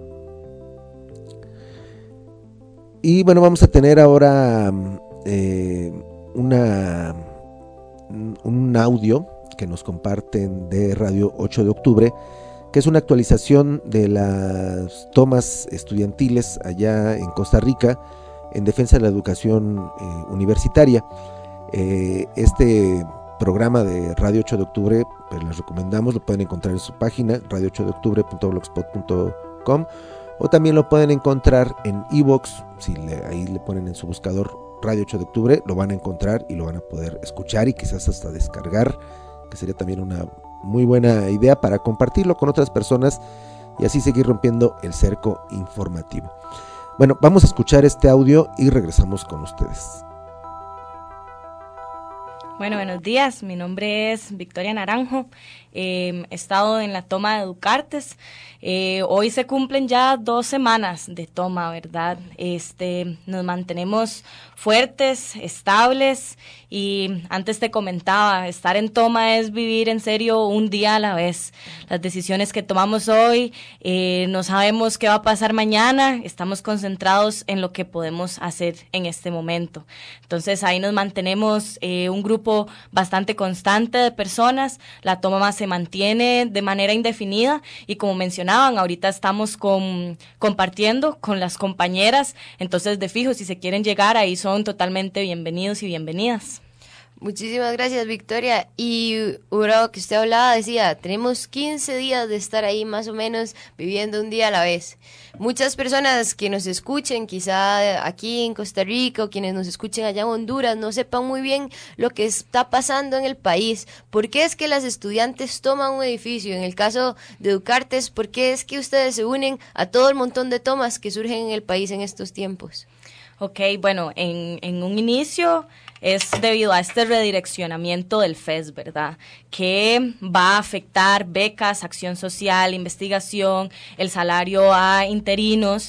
Y bueno, vamos a tener ahora eh, una, un audio que nos comparten de Radio ocho de octubre, que es una actualización de las tomas estudiantiles allá en Costa Rica en defensa de la educación eh, universitaria. Eh, este programa de Radio ocho de octubre, pues les recomendamos, lo pueden encontrar en su página radio ocho de octubre punto blogspot punto com o también lo pueden encontrar en iVoox, si le, ahí le ponen en su buscador Radio ocho de octubre, lo van a encontrar y lo van a poder escuchar y quizás hasta descargar, que sería también una muy buena idea para compartirlo con otras personas y así seguir rompiendo el cerco informativo. Bueno, vamos a escuchar este audio y regresamos con ustedes. Bueno, buenos días, mi nombre es Victoria Naranjo, eh, he estado en la toma de Educartes, eh, hoy se cumplen ya dos semanas de toma, ¿verdad? Este, nos mantenemos fuertes, estables y antes te comentaba, estar en toma es vivir en serio un día a la vez. Las decisiones que tomamos hoy, eh, no sabemos qué va a pasar mañana, estamos concentrados en lo que podemos hacer en este momento. Entonces ahí nos mantenemos eh, un grupo bastante constante de personas, la toma se mantiene de manera indefinida y como mencionaban, ahorita estamos con, compartiendo con las compañeras, entonces de fijo, si se quieren llegar, ahí son totalmente bienvenidos y bienvenidas. Muchísimas gracias, Victoria. Y Uro, que usted hablaba, decía, tenemos quince días de estar ahí más o menos viviendo un día a la vez. Muchas personas que nos escuchen, quizá aquí en Costa Rica, o quienes nos escuchen allá en Honduras, no sepan muy bien lo que está pasando en el país. ¿Por qué es que las estudiantes toman un edificio? En el caso de Educartes, ¿por qué es que ustedes se unen a todo el montón de tomas que surgen en el país en estos tiempos? Ok, bueno, en, en un inicio es debido a este redireccionamiento del F E S, ¿verdad? Que va a afectar becas, acción social, investigación, el salario a interinos,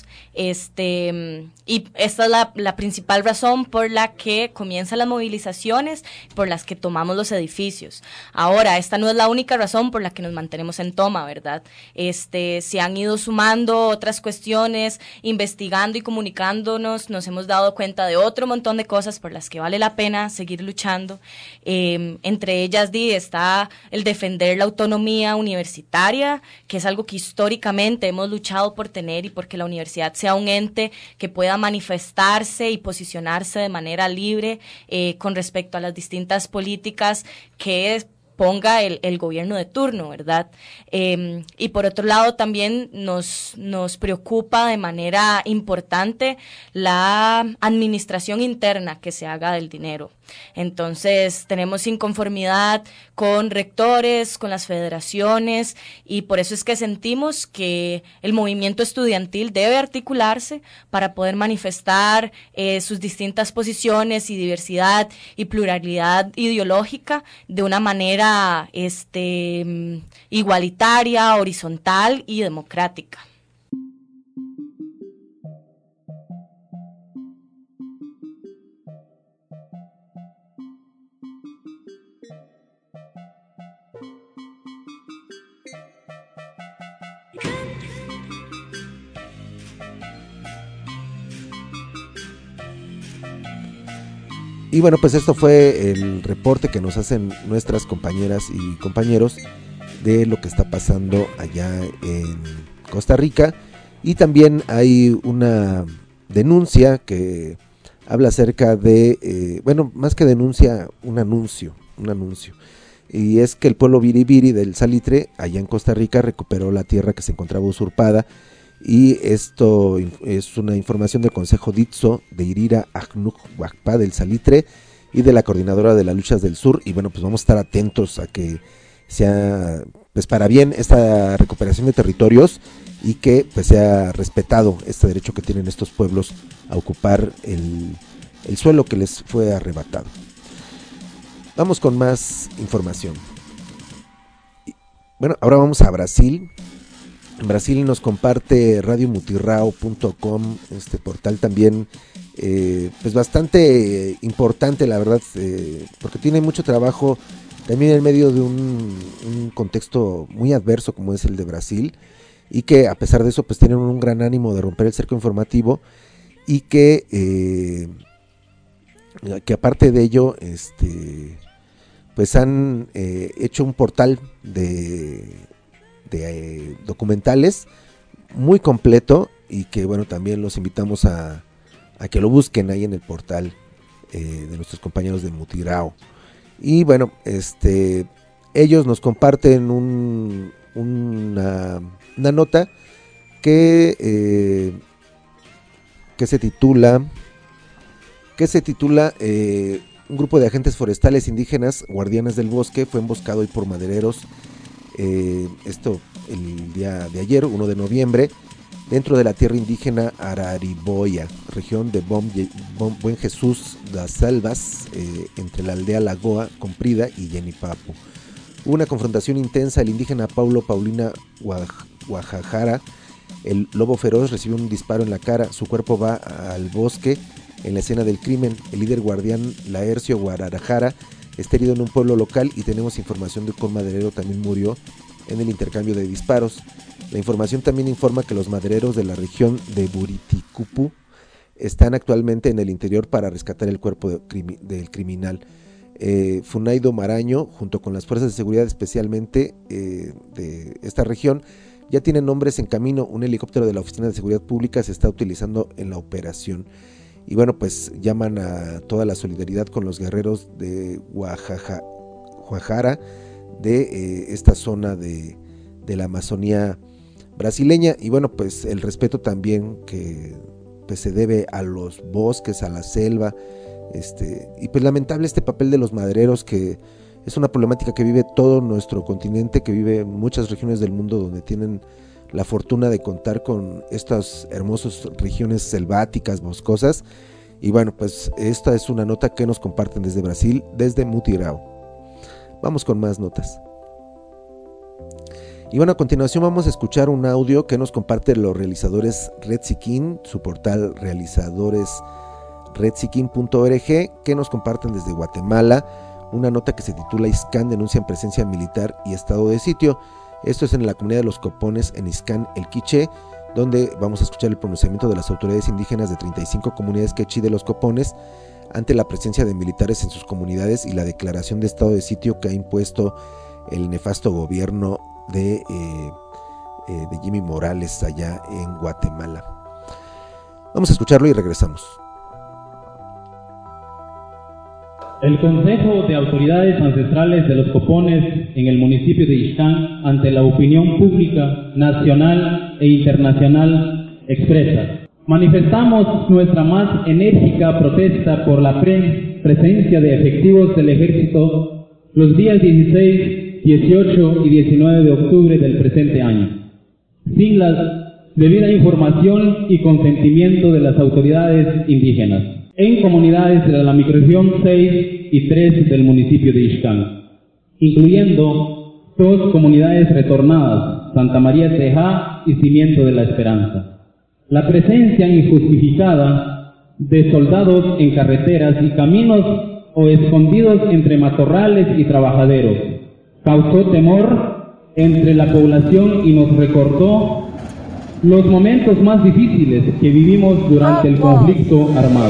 este, y esta es la, la principal razón por la que comienzan las movilizaciones, por las que tomamos los edificios. Ahora, esta no es la única razón por la que nos mantenemos en toma, ¿verdad? Este, se han ido sumando otras cuestiones, investigando y comunicándonos, nos hemos dado cuenta de otro montón de cosas por las que vale la pena seguir luchando. Eh, entre ellas di, está el defender la autonomía universitaria, que es algo que históricamente hemos luchado por tener y porque la universidad sea un ente que pueda manifestarse y posicionarse de manera libre eh, con respecto a las distintas políticas que es ponga el, el gobierno de turno, ¿verdad? Eh, y por otro lado también nos, nos preocupa de manera importante la administración interna que se haga del dinero. Entonces tenemos inconformidad con rectores, con las federaciones y por eso es que sentimos que el movimiento estudiantil debe articularse para poder manifestar eh, sus distintas posiciones y diversidad y pluralidad ideológica de una manera este, igualitaria, horizontal y democrática. Y bueno, pues esto fue el reporte que nos hacen nuestras compañeras y compañeros de lo que está pasando allá en Costa Rica. Y también hay una denuncia que habla acerca de, eh, bueno, más que denuncia, un anuncio, un anuncio. Y es que el pueblo biribiri del Salitre, allá en Costa Rica, recuperó la tierra que se encontraba usurpada. Y esto es una información del Consejo Ditso de Irira Ajnuc Huacpa del Salitre y de la Coordinadora de las Luchas del Sur. Y bueno, pues vamos a estar atentos a que sea pues para bien esta recuperación de territorios y que pues sea respetado este derecho que tienen estos pueblos a ocupar el, el suelo que les fue arrebatado. Vamos con más información. Bueno, ahora vamos a Brasil. En Brasil nos comparte radio mutirrao punto com, este portal también eh, pues bastante eh, importante, la verdad, eh, porque tiene mucho trabajo también en medio de un, un contexto muy adverso como es el de Brasil, y que a pesar de eso pues tienen un gran ánimo de romper el cerco informativo y que eh, que aparte de ello este pues han eh, hecho un portal de de eh, documentales muy completo y que bueno, también los invitamos a, a que lo busquen ahí en el portal eh, de nuestros compañeros de Mutirao. Y bueno, este ellos nos comparten un, una, una nota que eh, que se titula que se titula eh, un grupo de agentes forestales indígenas guardianes del bosque fue emboscado hoy por madereros. Eh, esto el día de ayer, uno de noviembre, dentro de la tierra indígena Arariboya, región de Bom, Bom, Buen Jesús das Selvas, eh, entre la aldea Lagoa, Comprida y Yenipapu. Hubo una confrontación intensa. El indígena Paulo Paulina Guajajara, el lobo feroz, recibió un disparo en la cara. Su cuerpo va al bosque en la escena del crimen. El líder guardián Laercio Guararajara está herido en un pueblo local y tenemos información de que un maderero también murió en el intercambio de disparos. La información también informa que los madereros de la región de Buriticupu están actualmente en el interior para rescatar el cuerpo de crimi- del criminal. Eh, Funaido Maraño, junto con las fuerzas de seguridad especialmente eh, de esta región, ya tienen hombres en camino. Un helicóptero de la Oficina de Seguridad Pública se está utilizando en la operación. Y bueno, pues llaman a toda la solidaridad con los guerreros de Guajaja, Guajara, de eh, esta zona de, de la Amazonía brasileña. Y bueno, pues el respeto también que pues, se debe a los bosques, a la selva. Este, y pues lamentable este papel de los madereros, que es una problemática que vive todo nuestro continente, que vive en muchas regiones del mundo donde tienen la fortuna de contar con estas hermosas regiones selváticas, boscosas. Y bueno, pues esta es una nota que nos comparten desde Brasil, desde Mutirao. Vamos con más notas. Y bueno, a continuación vamos a escuchar un audio que nos comparten los realizadores Retsikin, su portal realizadores retsikin punto org, que nos comparten desde Guatemala una nota que se titula Ixcán denuncian presencia militar y estado de sitio. Esto es en la comunidad de los Copones en Ixcán, el Quiché, donde vamos a escuchar el pronunciamiento de las autoridades indígenas de treinta y cinco comunidades quechí de los Copones ante la presencia de militares en sus comunidades y la declaración de estado de sitio que ha impuesto el nefasto gobierno de, eh, eh, de Jimmy Morales allá en Guatemala. Vamos a escucharlo y regresamos. El Consejo de Autoridades Ancestrales de los Copones en el municipio de Ixcán, ante la opinión pública nacional e internacional, expresa: manifestamos nuestra más enérgica protesta por la pre presencia de efectivos del ejército los días dieciséis, dieciocho y diecinueve de octubre del presente año, sin la debida información y consentimiento de las autoridades indígenas, en comunidades de la microrregión seis y tres del municipio de Ixcán, incluyendo dos comunidades retornadas, Santa María Tejá y Cimiento de la Esperanza. La presencia injustificada de soldados en carreteras y caminos o escondidos entre matorrales y trabajaderos causó temor entre la población y nos recordó los momentos más difíciles que vivimos durante el conflicto armado.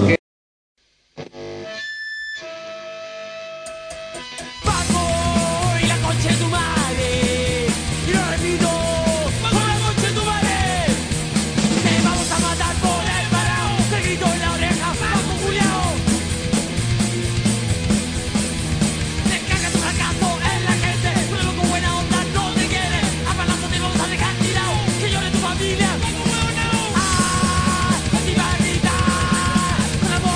Familia, ah, Tibarita, con la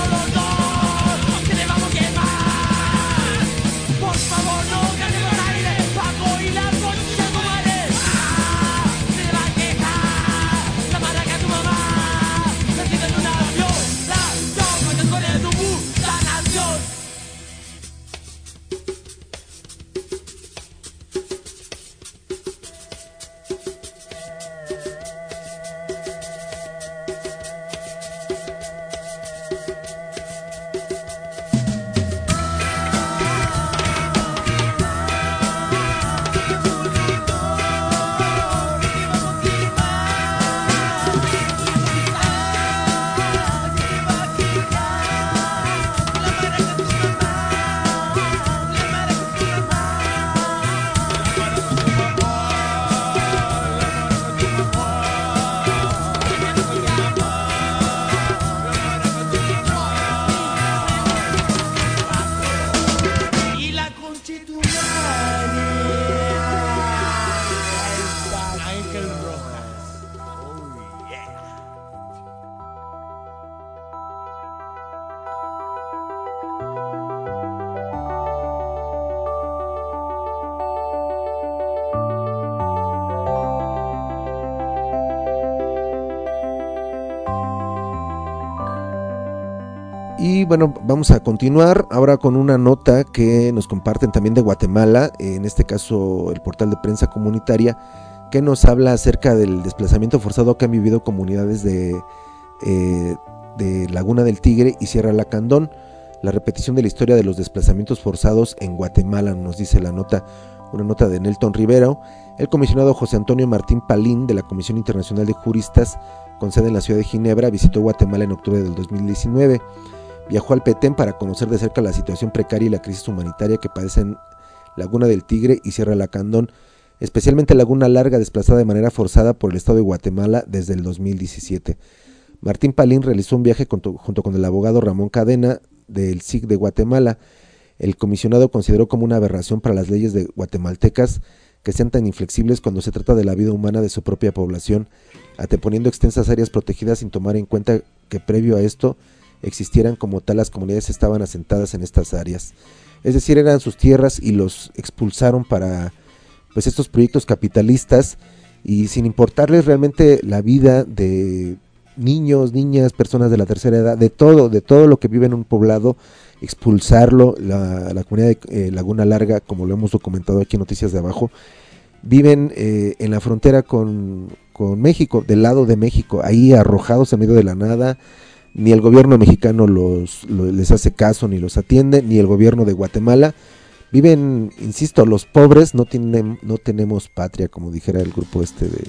Y bueno, vamos a continuar ahora con una nota que nos comparten también de Guatemala, en este caso el portal de prensa comunitaria, que nos habla acerca del desplazamiento forzado que han vivido comunidades de, eh, de Laguna del Tigre y Sierra Lacandón. La repetición de la historia de los desplazamientos forzados en Guatemala, nos dice la nota, una nota de Nelton Rivero. El comisionado José Antonio Martín Palín, de la Comisión Internacional de Juristas, con sede en la ciudad de Ginebra, visitó Guatemala en octubre del dos mil diecinueve. Viajó al Petén para conocer de cerca la situación precaria y la crisis humanitaria que padecen Laguna del Tigre y Sierra Lacandón, especialmente Laguna Larga, desplazada de manera forzada por el Estado de Guatemala desde el dos mil diecisiete. Martín Palín realizó un viaje junto, junto con el abogado Ramón Cadena del S I C de Guatemala. El comisionado consideró como una aberración para las leyes de guatemaltecas que sean tan inflexibles cuando se trata de la vida humana de su propia población, anteponiendo extensas áreas protegidas sin tomar en cuenta que previo a esto existieran como tal las comunidades estaban asentadas en estas áreas. Es decir, eran sus tierras y los expulsaron para pues estos proyectos capitalistas y sin importarles realmente la vida de niños, niñas, personas de la tercera edad, de todo, de todo lo que vive en un poblado, expulsarlo. La, la comunidad de eh, Laguna Larga, como lo hemos documentado aquí en Noticias de Abajo, viven eh, en la frontera con, con México, del lado de México, ahí arrojados en medio de la nada. Ni el gobierno mexicano los, los les hace caso ni los atiende, ni el gobierno de Guatemala. Viven, insisto, los pobres no tienen, no tenemos patria, como dijera el grupo este de,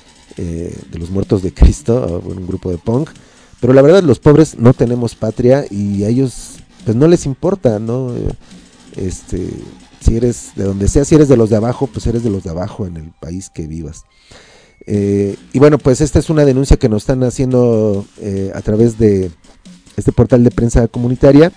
eh, de los muertos de Cristo, un grupo de punk. Pero la verdad, los pobres no tenemos patria y a ellos pues no les importa, ¿no? Este, si eres de donde sea, si eres de los de abajo, pues eres de los de abajo en el país que vivas. Eh, y bueno, pues esta es una denuncia que nos están haciendo eh, a través de este portal de prensa comunitaria.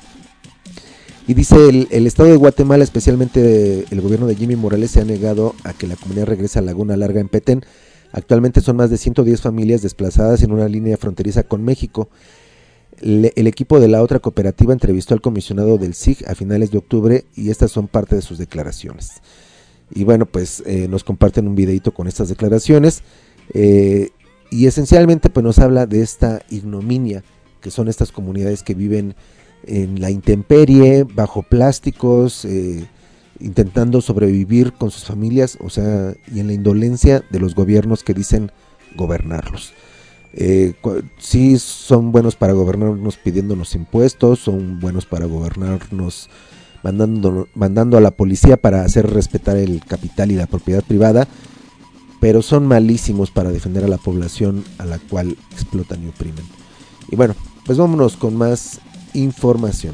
Y dice, el, el Estado de Guatemala, especialmente el gobierno de Jimmy Morales, se ha negado a que la comunidad regrese a Laguna Larga en Petén. Actualmente son más de ciento diez familias desplazadas en una línea fronteriza con México. Le, el equipo de la otra cooperativa entrevistó al comisionado del S I G a finales de octubre y estas son parte de sus declaraciones. Y bueno, pues eh, nos comparten un videito con estas declaraciones eh, y esencialmente pues nos habla de esta ignominia que son estas comunidades que viven en la intemperie, bajo plásticos, eh, intentando sobrevivir con sus familias, o sea, y en la indolencia de los gobiernos que dicen gobernarlos. Eh, sí son buenos para gobernarnos pidiéndonos impuestos, son buenos para gobernarnos Mandando, mandando a la policía para hacer respetar el capital y la propiedad privada, pero son malísimos para defender a la población a la cual explotan y oprimen. Y bueno, pues vámonos con más información.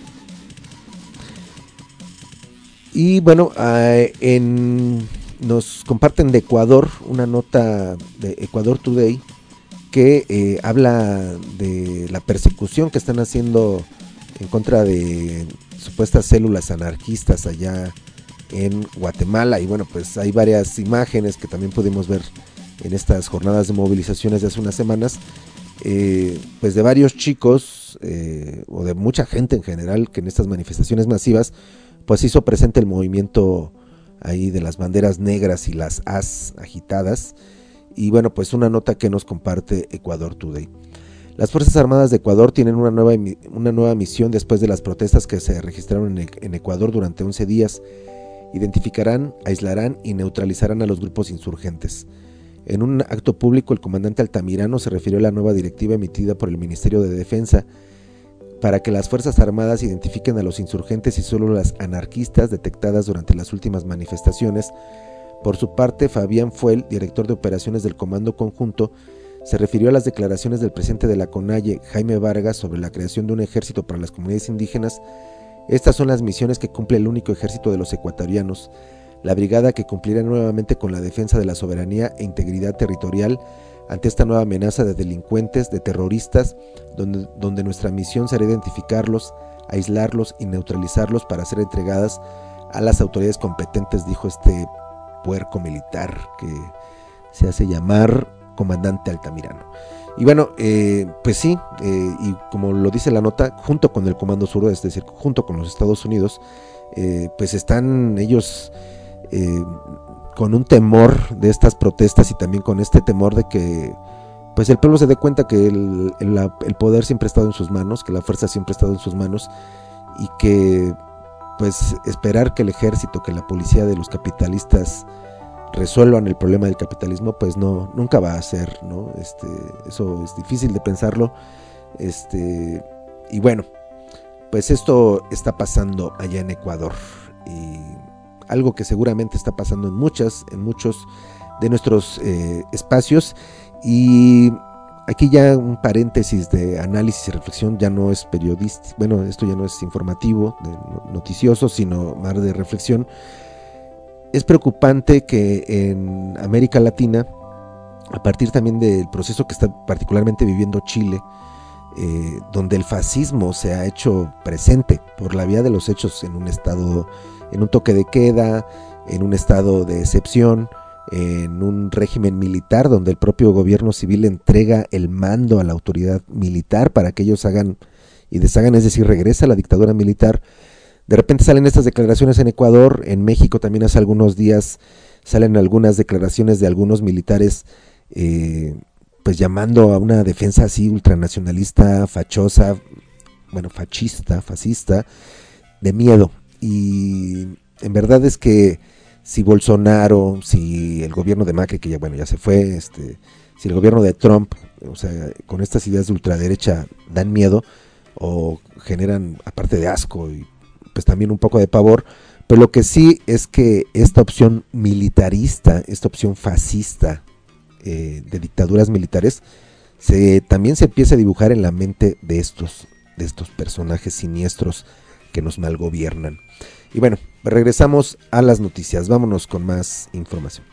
Y bueno, eh, en, nos comparten de Ecuador una nota de Ecuador Today que eh, habla de la persecución que están haciendo en contra de supuestas células anarquistas allá en Guatemala. Y bueno, pues hay varias imágenes que también pudimos ver en estas jornadas de movilizaciones de hace unas semanas, eh, pues de varios chicos eh, o de mucha gente en general que en estas manifestaciones masivas pues hizo presente el movimiento ahí de las banderas negras y las as agitadas. Y bueno, pues una nota que nos comparte Ecuador Today. Las Fuerzas Armadas de Ecuador tienen una nueva, una nueva misión después de las protestas que se registraron en, en Ecuador durante once días. Identificarán, aislarán y neutralizarán a los grupos insurgentes. En un acto público, el comandante Altamirano se refirió a la nueva directiva emitida por el Ministerio de Defensa para que las Fuerzas Armadas identifiquen a los insurgentes y células anarquistas detectadas durante las últimas manifestaciones. Por su parte, Fabián Fuel, director de operaciones del Comando Conjunto, se refirió a las declaraciones del presidente de la CONAIE, Jaime Vargas, sobre la creación de un ejército para las comunidades indígenas. Estas son las misiones que cumple el único ejército de los ecuatorianos, la brigada que cumplirá nuevamente con la defensa de la soberanía e integridad territorial ante esta nueva amenaza de delincuentes, de terroristas, donde, donde nuestra misión será identificarlos, aislarlos y neutralizarlos para ser entregadas a las autoridades competentes, dijo este puerco militar que se hace llamar comandante Altamirano. Y bueno, eh, pues sí, eh, y como lo dice la nota, junto con el Comando Sur, es decir, junto con los Estados Unidos, eh, pues están ellos eh, con un temor de estas protestas y también con este temor de que pues el pueblo se dé cuenta que el, el, el poder siempre ha estado en sus manos, que la fuerza siempre ha estado en sus manos, y que pues esperar que el ejército, que la policía de los capitalistas resuelvan el problema del capitalismo, pues no, nunca va a ser, ¿no? Este, eso es difícil de pensarlo. Este, y bueno, pues esto está pasando allá en Ecuador, y algo que seguramente está pasando en muchas, en muchos de nuestros eh, espacios. Y aquí ya un paréntesis de análisis y reflexión, ya no es periodístico, bueno, esto ya no es informativo, de noticioso, sino más de reflexión. Es preocupante que en América Latina, a partir también del proceso que está particularmente viviendo Chile, eh, donde el fascismo se ha hecho presente por la vía de los hechos en un estado, en un toque de queda, en un estado de excepción, en un régimen militar donde el propio gobierno civil entrega el mando a la autoridad militar para que ellos hagan y deshagan, es decir, regresa a la dictadura militar. De repente salen estas declaraciones en Ecuador, en México también hace algunos días salen algunas declaraciones de algunos militares eh, pues llamando a una defensa así ultranacionalista, fachosa, bueno, fascista, fascista, de miedo. Y en verdad es que si Bolsonaro, si el gobierno de Macri, que ya bueno ya se fue, este, si el gobierno de Trump, o sea, con estas ideas de ultraderecha dan miedo o generan, aparte de asco y pues también un poco de pavor, pero lo que sí es que esta opción militarista, esta opción fascista eh, de dictaduras militares, se, también se empieza a dibujar en la mente de estos, de estos personajes siniestros que nos malgobiernan. Y bueno, regresamos a las noticias, vámonos con más información.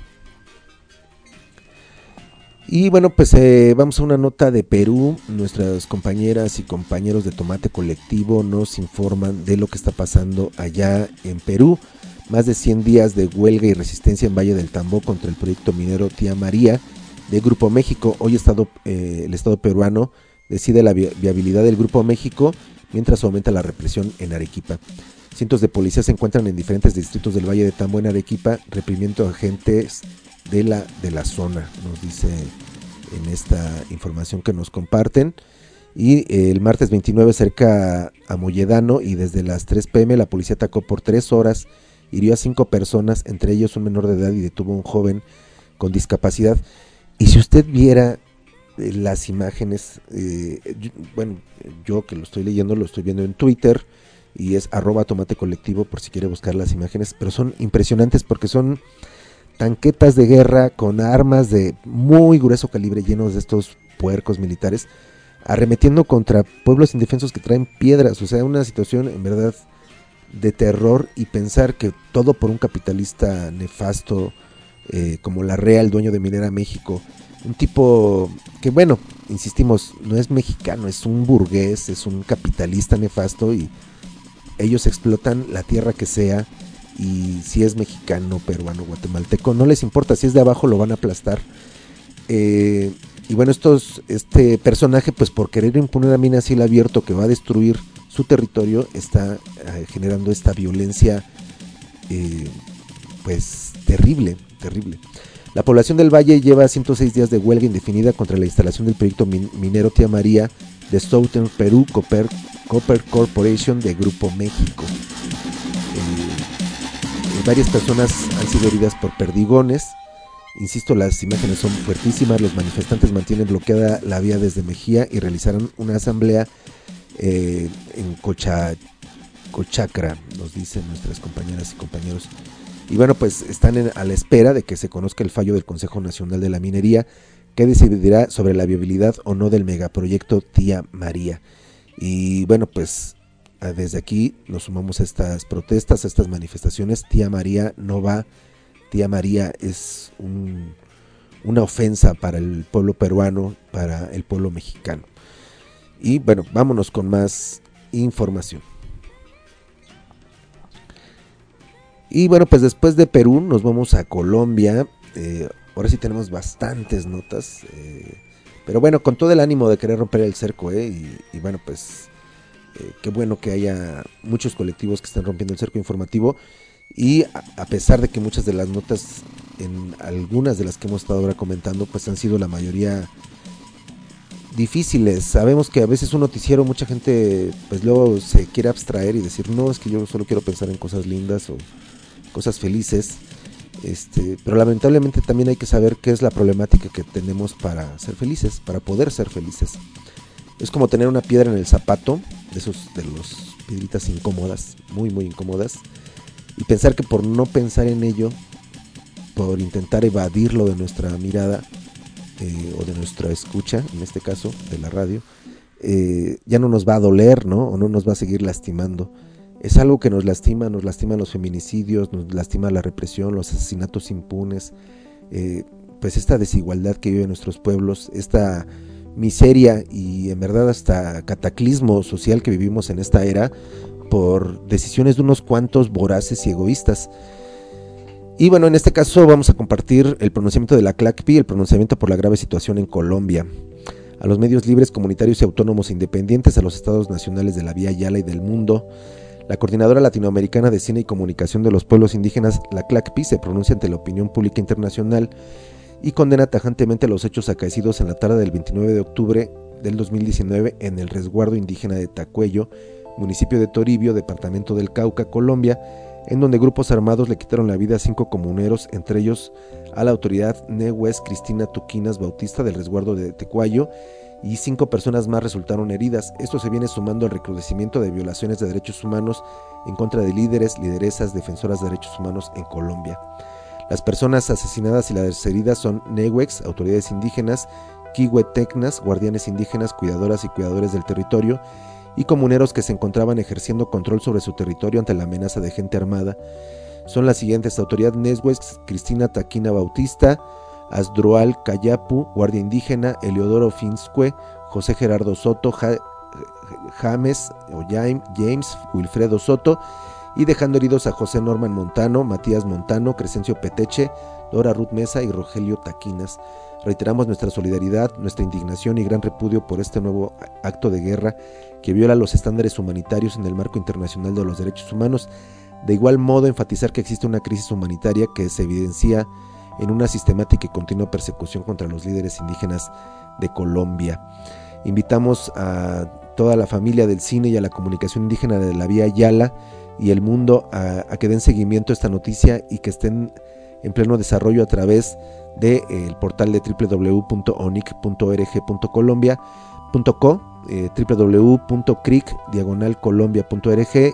Y bueno, pues eh, vamos a una nota de Perú. Nuestras compañeras y compañeros de Tomate Colectivo nos informan de lo que está pasando allá en Perú. Más de cien días de huelga y resistencia en Valle del Tambó contra el proyecto minero Tía María de Grupo México. Hoy estado, eh, el Estado peruano decide la vi- viabilidad del Grupo México mientras aumenta la represión en Arequipa. Cientos de policías se encuentran en diferentes distritos del Valle de Tambó en Arequipa reprimiendo agentes de la, de la zona, nos dice en esta información que nos comparten. Y eh, el martes veintinueve cerca a Molledano, y desde las tres pm la policía atacó por tres horas, hirió a cinco personas, entre ellos un menor de edad, y detuvo a un joven con discapacidad. Y si usted viera eh, las imágenes, eh, yo, bueno, yo que lo estoy leyendo, lo estoy viendo en Twitter, y es arroba tomate colectivo por si quiere buscar las imágenes, pero son impresionantes porque son tanquetas de guerra con armas de muy grueso calibre llenos de estos puercos militares arremetiendo contra pueblos indefensos que traen piedras. O sea, una situación en verdad de terror, y pensar que todo por un capitalista nefasto eh, como Larrea, el dueño de Minera México, un tipo que, bueno, insistimos, no es mexicano, es un burgués, es un capitalista nefasto, y ellos explotan la tierra que sea, y si es mexicano, peruano, guatemalteco, no les importa, si es de abajo lo van a aplastar. Eh, y bueno, estos, este personaje, pues por querer imponer a mina a cielo abierto que va a destruir su territorio, está eh, generando esta violencia eh, pues terrible, terrible. La población del Valle lleva ciento seis días de huelga indefinida contra la instalación del proyecto min- minero Tía María de Southern Perú Copper, Copper Corporation de Grupo México. Eh, varias personas han sido heridas por perdigones. Insisto, las imágenes son fuertísimas. Los manifestantes mantienen bloqueada la vía desde Mejía y realizaron una asamblea eh, en Cocha, Cochacra, nos dicen nuestras compañeras y compañeros. Y bueno, pues están en, a la espera de que se conozca el fallo del Consejo Nacional de la Minería, que decidirá sobre la viabilidad o no del megaproyecto Tía María. Y bueno, pues desde aquí nos sumamos a estas protestas, a estas manifestaciones. Tía María no va. Tía María es un, una ofensa para el pueblo peruano, para el pueblo mexicano. Y bueno, vámonos con más información. Y bueno, pues después de Perú nos vamos a Colombia. Eh, ahora sí tenemos bastantes notas. Eh, pero bueno, con todo el ánimo de querer romper el cerco. Eh, y, y bueno, pues eh, qué bueno que haya muchos colectivos que están rompiendo el cerco informativo. Y a, a pesar de que muchas de las notas, en algunas de las que hemos estado ahora comentando, pues han sido la mayoría difíciles. Sabemos que a veces un noticiero, mucha gente pues luego se quiere abstraer y decir, no, es que yo solo quiero pensar en cosas lindas o cosas felices, este, pero lamentablemente también hay que saber qué es la problemática que tenemos para ser felices, para poder ser felices. Es como tener una piedra en el zapato, de esos de los piedritas incómodas, muy muy incómodas, y pensar que por no pensar en ello, por intentar evadirlo de nuestra mirada, Eh, o de nuestra escucha, en este caso de la radio, eh, ya no nos va a doler, ¿no? O no nos va a seguir lastimando. Es algo que nos lastima, nos lastiman los feminicidios, nos lastima la represión, los asesinatos impunes, eh, pues esta desigualdad que vive en nuestros pueblos, esta miseria y en verdad hasta cataclismo social que vivimos en esta era por decisiones de unos cuantos voraces y egoístas. Y bueno, en este caso vamos a compartir el pronunciamiento de la C L A C P I, el pronunciamiento por la grave situación en Colombia. A los medios libres, comunitarios y autónomos e independientes, a los estados nacionales de la Vía Yala y del mundo, la Coordinadora Latinoamericana de Cine y Comunicación de los Pueblos Indígenas, la C L A C P I, se pronuncia ante la opinión pública internacional y condena tajantemente los hechos acaecidos en la tarde del veintinueve de octubre del dos mil diecinueve en el resguardo indígena de Tacuello, municipio de Toribio, departamento del Cauca, Colombia, en donde grupos armados le quitaron la vida a cinco comuneros, entre ellos a la autoridad Nehues Cristina Tuquinas Bautista del resguardo de Tecuayo, y cinco personas más resultaron heridas. Esto se viene sumando al recrudecimiento de violaciones de derechos humanos en contra de líderes, lideresas, defensoras de derechos humanos en Colombia. Las personas asesinadas y las heridas son Nehuex, autoridades indígenas, Quihuetecnas, guardianes indígenas, cuidadoras y cuidadores del territorio, y comuneros que se encontraban ejerciendo control sobre su territorio ante la amenaza de gente armada. Son las siguientes: autoridad Nehues Cristina Taquina Bautista, Asdrúal Cayapu, guardia indígena, Eliodoro Finscue, José Gerardo Soto, ja, James o James, James Wilfredo Soto, y dejando heridos a José Norman Montano, Matías Montano, Crescencio Peteche, Dora Ruth Mesa y Rogelio Taquinas. Reiteramos nuestra solidaridad, nuestra indignación y gran repudio por este nuevo acto de guerra que viola los estándares humanitarios en el marco internacional de los derechos humanos. De igual modo, enfatizar que existe una crisis humanitaria que se evidencia en una sistemática y continua persecución contra los líderes indígenas de Colombia. Invitamos a toda la familia del cine y a la comunicación indígena de la Vía Yala y el mundo a, a que den seguimiento a esta noticia y que estén en pleno desarrollo a través del de, eh, portal de w w w punto o n i c punto org punto colombia punto co, eh, w w w punto cric diagonal colombia punto org,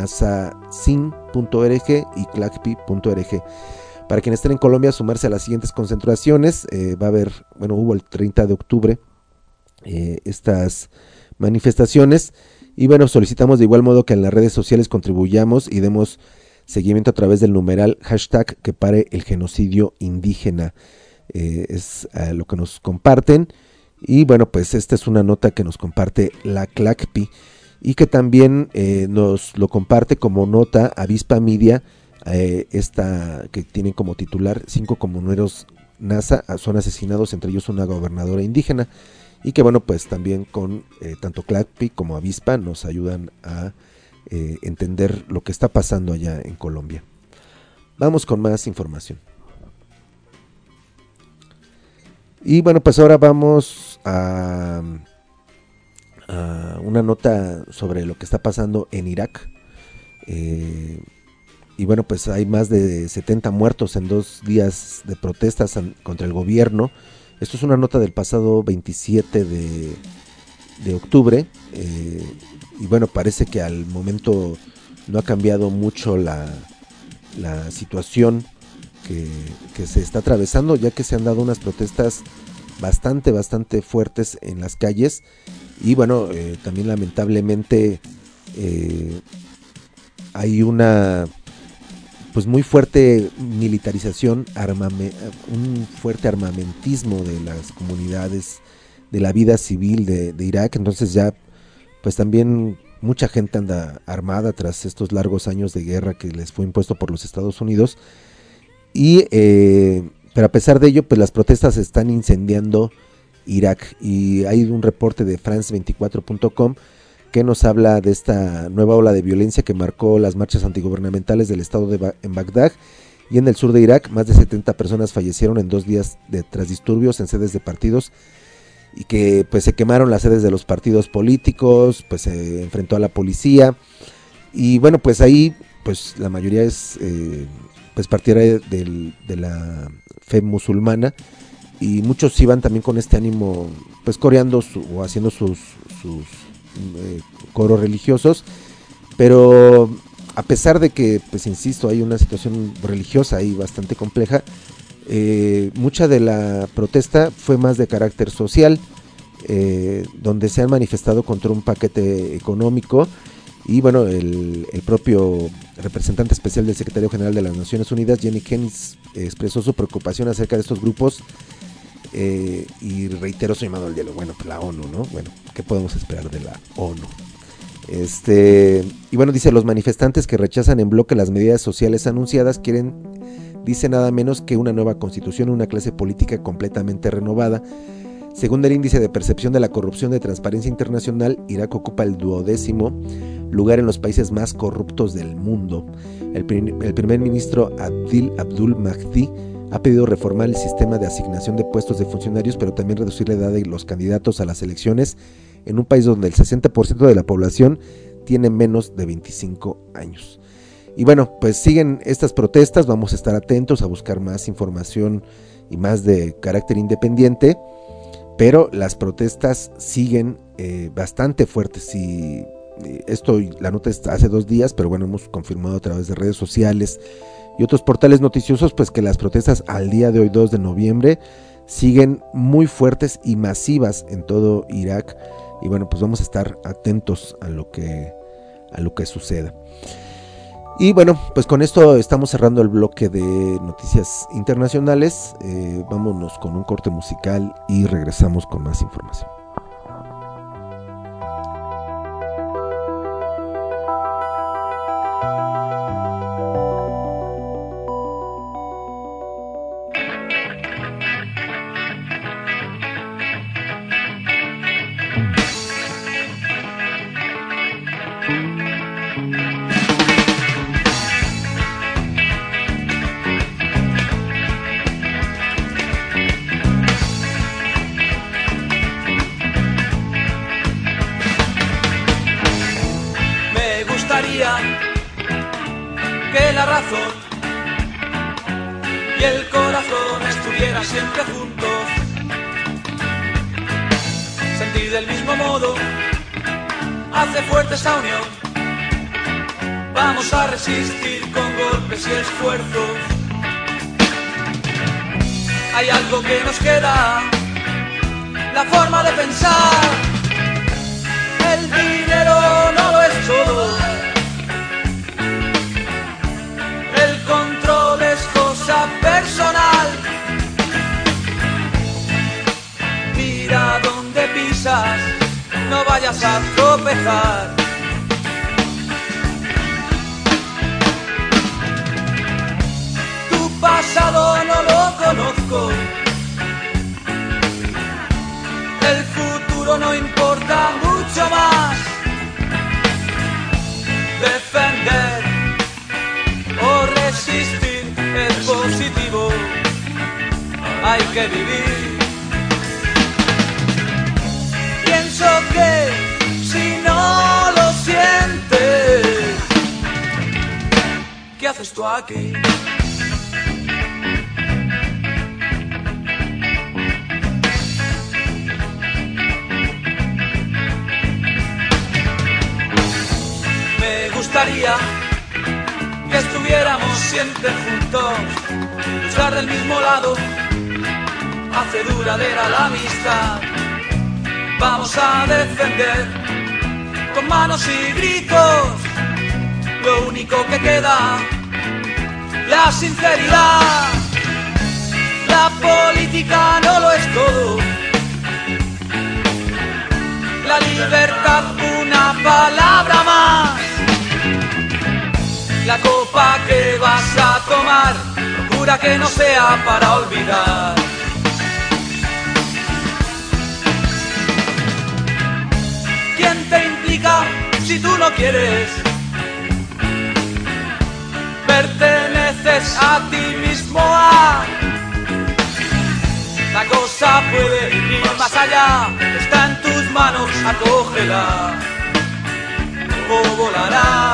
nasacin punto org y clacpi punto org. Para quienes estén en Colombia, sumarse a las siguientes concentraciones. Eh, va a haber, bueno, hubo el treinta de octubre eh, estas manifestaciones. Y bueno, solicitamos de igual modo que en las redes sociales contribuyamos y demos seguimiento a través del numeral hashtag que pare el genocidio indígena. Eh, es eh, lo que nos comparten. Y bueno, pues esta es una nota que nos comparte la C L A C P I y que también eh, nos lo comparte como nota Avispa Media, eh, esta que tienen como titular: cinco comuneros NASA son asesinados, entre ellos una gobernadora indígena. Y que bueno, pues también con eh, tanto C L A C P I como Avispa nos ayudan a eh, entender lo que está pasando allá en Colombia. Vamos con más información. Y bueno, pues ahora vamos a, a una nota sobre lo que está pasando en Irak. Eh, y bueno, pues hay más de setenta muertos en dos días de protestas contra el gobierno. Esto es una nota del pasado veintisiete de, de octubre. Eh, y bueno, parece que al momento no ha cambiado mucho la, la situación que, que se está atravesando, ya que se han dado unas protestas bastante, bastante fuertes en las calles. Y bueno, eh, también lamentablemente eh, hay una pues muy fuerte militarización, armame, un fuerte armamentismo de las comunidades, de la vida civil de, de Irak. Entonces ya pues también mucha gente anda armada tras estos largos años de guerra que les fue impuesto por los Estados Unidos. Y eh, pero a pesar de ello, pues las protestas están incendiando Irak, y hay un reporte de france veinticuatro punto com que nos habla de esta nueva ola de violencia que marcó las marchas antigubernamentales del estado de ba- en Bagdad y en el sur de Irak. Más de setenta personas fallecieron en dos días de tras disturbios en sedes de partidos y que pues se quemaron las sedes de los partidos políticos, pues se enfrentó a la policía y bueno, pues ahí pues la mayoría es eh, pues partidaria de, de la fe musulmana y muchos iban también con este ánimo pues coreando su, o haciendo sus, sus eh, coros religiosos, pero a pesar de que pues insisto hay una situación religiosa ahí bastante compleja, Eh, mucha de la protesta fue más de carácter social, eh, donde se han manifestado contra un paquete económico y bueno, el, el propio representante especial del secretario general de las Naciones Unidas, Jenny Keynes, eh, expresó su preocupación acerca de estos grupos eh, y reiteró su llamado al diálogo. Bueno, pues la ONU, ¿no? Bueno, ¿qué podemos esperar de la ONU? Este, y bueno, dice, los manifestantes que rechazan en bloque las medidas sociales anunciadas quieren, dice, nada menos que una nueva constitución, una clase política completamente renovada. Según el índice de percepción de la corrupción de Transparencia Internacional, Irak ocupa el duodécimo lugar en los países más corruptos del mundo. El, prim- el primer ministro Adil Abdul Mahdi ha pedido reformar el sistema de asignación de puestos de funcionarios, pero también reducir la edad de los candidatos a las elecciones en un país donde el sesenta por ciento de la población tiene menos de veinticinco años. Y bueno, pues siguen estas protestas, vamos a estar atentos a buscar más información y más de carácter independiente, pero las protestas siguen eh, bastante fuertes y eh, esto, la nota está hace dos días, pero bueno, hemos confirmado a través de redes sociales y otros portales noticiosos pues que las protestas al día de hoy, dos de noviembre, siguen muy fuertes y masivas en todo Irak y bueno, pues vamos a estar atentos a lo que, a lo que suceda. Y bueno, pues con esto estamos cerrando el bloque de noticias internacionales. Eh, vámonos con un corte musical y regresamos con más información. Que la razón y el corazón estuvieran siempre juntos, sentir del mismo modo hace fuerte esa unión. Vamos a resistir con golpes y esfuerzos. Hay algo que nos queda, la forma de pensar. El dinero no lo es todo, control es cosa personal. Mira donde pisas, no vayas a tropezar. Tu pasado no lo conozco, el futuro no importa mucho más. Defender o resistir es positivo, hay que vivir. Pienso que si no lo sientes, ¿qué haces tú aquí? Me gustaría que estuviéramos siempre juntos, luchar del mismo lado hace duradera la amistad. Vamos a defender con manos y gritos lo único que queda, la sinceridad. La política no lo es todo, la libertad una palabra más. La copa que vas a tomar, procura que no sea para olvidar. ¿Quién te implica si tú no quieres? Perteneces a ti mismo a... La cosa puede ir más allá acógela o volará.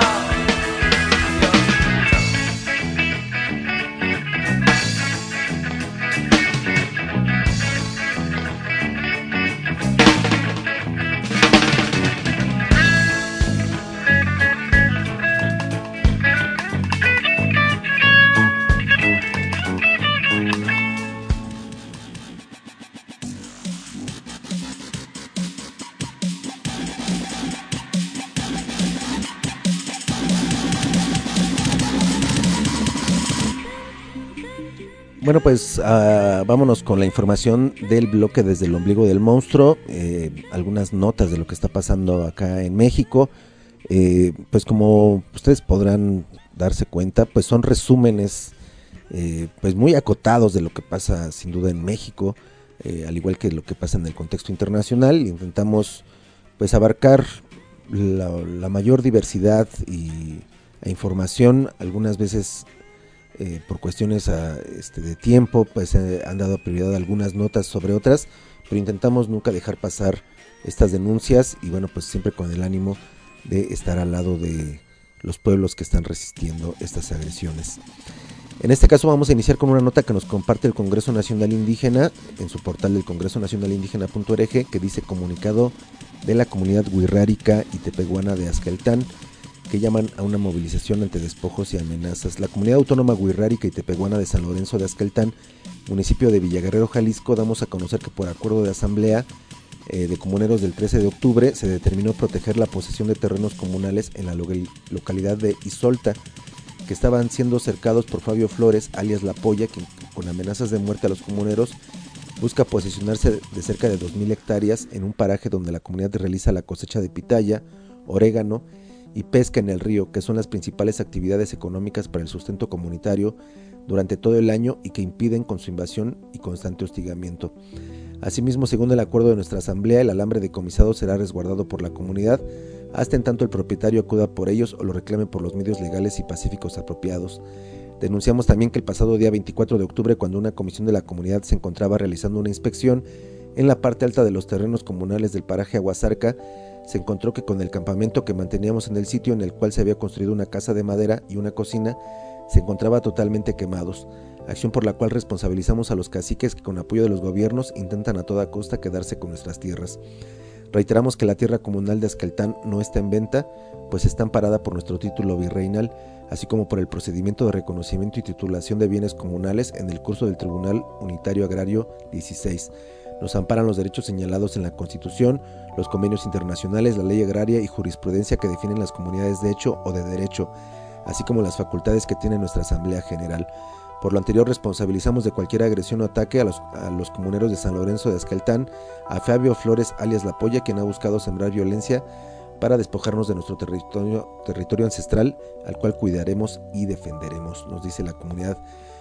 Bueno, pues uh, vámonos con la información del bloque desde el ombligo del monstruo, eh, algunas notas de lo que está pasando acá en México. Eh, pues como ustedes podrán darse cuenta, pues son resúmenes eh, pues muy acotados de lo que pasa sin duda en México, eh, al igual que lo que pasa en el contexto internacional. Intentamos pues abarcar la, la mayor diversidad y, e información, algunas veces Eh, por cuestiones a, este, de tiempo, pues eh, han dado prioridad a algunas notas sobre otras, pero intentamos nunca dejar pasar estas denuncias y bueno, pues siempre con el ánimo de estar al lado de los pueblos que están resistiendo estas agresiones. En este caso vamos a iniciar con una nota que nos comparte el Congreso Nacional Indígena en su portal del congreso nacional indígena punto org, que dice: comunicado de la comunidad wixárika y tepehuana de Azcaeltán, que llaman a una movilización ante despojos y amenazas. La comunidad autónoma wixárika y tepehuana de San Lorenzo de Azcaeltán, municipio de Villaguerrero, Jalisco, damos a conocer que por acuerdo de asamblea eh, de comuneros del trece de octubre se determinó proteger la posesión de terrenos comunales en la lo- localidad de Isolta, que estaban siendo cercados por Fabio Flores, alias La Polla, quien con amenazas de muerte a los comuneros busca posesionarse de cerca de dos mil hectáreas en un paraje donde la comunidad realiza la cosecha de pitaya, orégano y pesca en el río, que son las principales actividades económicas para el sustento comunitario durante todo el año y que impiden con su invasión y constante hostigamiento. Asimismo, según el acuerdo de nuestra asamblea, el alambre decomisado será resguardado por la comunidad hasta en tanto el propietario acuda por ellos o lo reclame por los medios legales y pacíficos apropiados. Denunciamos también que el pasado día veinticuatro de octubre, cuando una comisión de la comunidad se encontraba realizando una inspección en la parte alta de los terrenos comunales del paraje Aguasarca, se encontró que con el campamento que manteníamos en el sitio, en el cual se había construido una casa de madera y una cocina, se encontraba totalmente quemados, acción por la cual responsabilizamos a los caciques que con apoyo de los gobiernos intentan a toda costa quedarse con nuestras tierras. Reiteramos que la tierra comunal de Azcaeltán no está en venta, pues está amparada por nuestro título virreinal, así como por el procedimiento de reconocimiento y titulación de bienes comunales en el curso del Tribunal Unitario Agrario dieciséis. Nos amparan los derechos señalados en la Constitución, los convenios internacionales, la ley agraria y jurisprudencia que definen las comunidades de hecho o de derecho, así como las facultades que tiene nuestra Asamblea General. Por lo anterior, responsabilizamos de cualquier agresión o ataque a los, a los comuneros de San Lorenzo de Azcaeltán, a Fabio Flores, alias La Polla, quien ha buscado sembrar violencia para despojarnos de nuestro territorio, territorio ancestral, al cual cuidaremos y defenderemos, nos dice la comunidad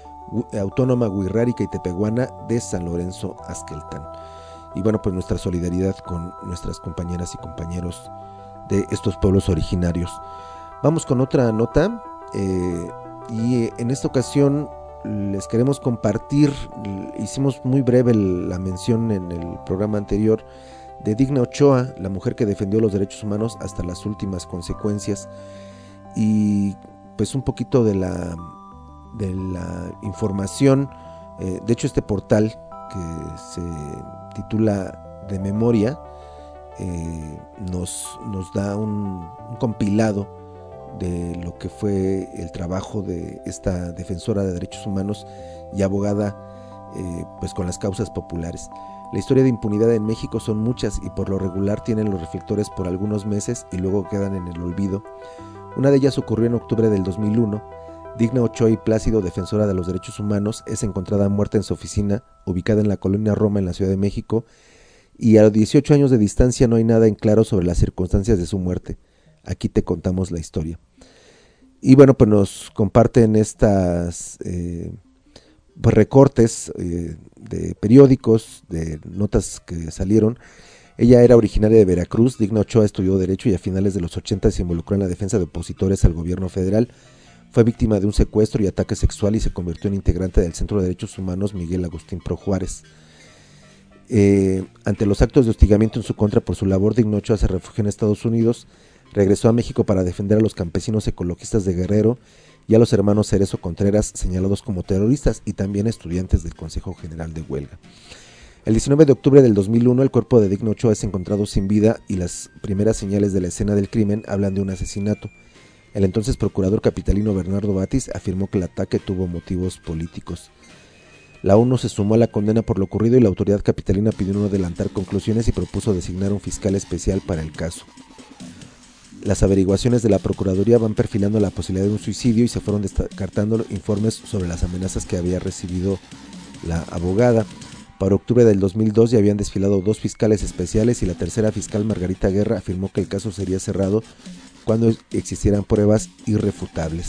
autónoma wixárika y tepehuana de San Lorenzo Azcaeltán. Y bueno, pues nuestra solidaridad con nuestras compañeras y compañeros de estos pueblos originarios. Vamos con otra nota eh, y en esta ocasión les queremos compartir, hicimos muy breve la mención en el programa anterior de Digna Ochoa, la mujer que defendió los derechos humanos hasta las últimas consecuencias, y pues un poquito de la de la información. Eh, de hecho, este portal que se titula De Memoria eh, nos, nos da un, un compilado de lo que fue el trabajo de esta defensora de derechos humanos y abogada eh, pues con las causas populares. La historia de impunidad en México son muchas y por lo regular tienen los reflectores por algunos meses y luego quedan en el olvido. Una de ellas ocurrió en octubre del dos mil uno. Digna Ochoa y Plácido, defensora de los derechos humanos, es encontrada muerta en su oficina, ubicada en la colonia Roma, en la Ciudad de México, y a los dieciocho años de distancia no hay nada en claro sobre las circunstancias de su muerte. Aquí te contamos la historia. Y bueno, pues nos comparten estas eh, pues recortes eh, de periódicos, de notas que salieron. Ella era originaria de Veracruz. Digna Ochoa estudió Derecho y a finales de los ochenta se involucró en la defensa de opositores al gobierno federal. Fue víctima de un secuestro y ataque sexual y se convirtió en integrante del Centro de Derechos Humanos Miguel Agustín Pro Juárez. Eh, ante los actos de hostigamiento en su contra por su labor, Digno Ochoa se refugió en Estados Unidos, regresó a México para defender a los campesinos ecologistas de Guerrero y a los hermanos Cerezo Contreras, señalados como terroristas, y también estudiantes del Consejo General de Huelga. El diecinueve de octubre del dos mil uno, el cuerpo de Digno Ochoa es encontrado sin vida y las primeras señales de la escena del crimen hablan de un asesinato. El entonces procurador capitalino Bernardo Batis afirmó que el ataque tuvo motivos políticos. La ONU se sumó a la condena por lo ocurrido y la autoridad capitalina pidió no adelantar conclusiones y propuso designar un fiscal especial para el caso. Las averiguaciones de la Procuraduría van perfilando la posibilidad de un suicidio y se fueron descartando informes sobre las amenazas que había recibido la abogada. Para octubre del dos mil dos ya habían desfilado dos fiscales especiales y la tercera fiscal, Margarita Guerra, afirmó que el caso sería cerrado cuando existieran pruebas irrefutables.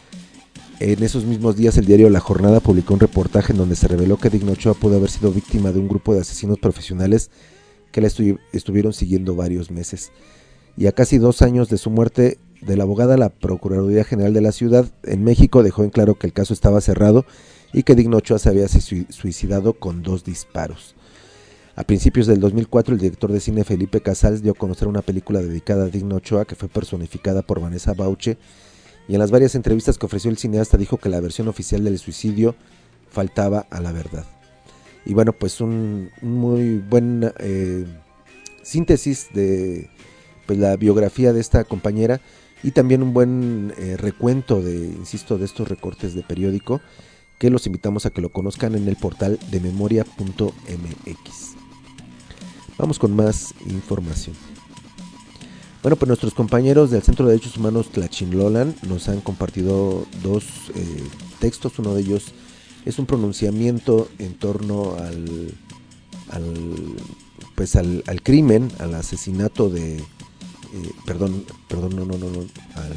En esos mismos días el diario La Jornada publicó un reportaje en donde se reveló que Digno Ochoa pudo haber sido víctima de un grupo de asesinos profesionales que la estu- estuvieron siguiendo varios meses. Y a casi dos años de su muerte de la abogada, la Procuraduría General de la Ciudad en México dejó en claro que el caso estaba cerrado y que Digno Ochoa se había suicidado con dos disparos. A principios del dos mil cuatro, el director de cine Felipe Casals dio a conocer una película dedicada a Digno Ochoa que fue personificada por Vanessa Bauche, y en las varias entrevistas que ofreció el cineasta dijo que la versión oficial del suicidio faltaba a la verdad. Y bueno, pues un, un muy buen eh, síntesis de pues, la biografía de esta compañera y también un buen eh, recuento de, insisto, de estos recortes de periódico que los invitamos a que lo conozcan en el portal de memoria punto m x. Vamos con más información. Bueno, pues nuestros compañeros del Centro de Derechos Humanos Tlachinlolan nos han compartido dos eh, textos. Uno de ellos es un pronunciamiento en torno al, al pues al, al crimen, al asesinato de, eh, perdón, perdón, no, no, no, no, al,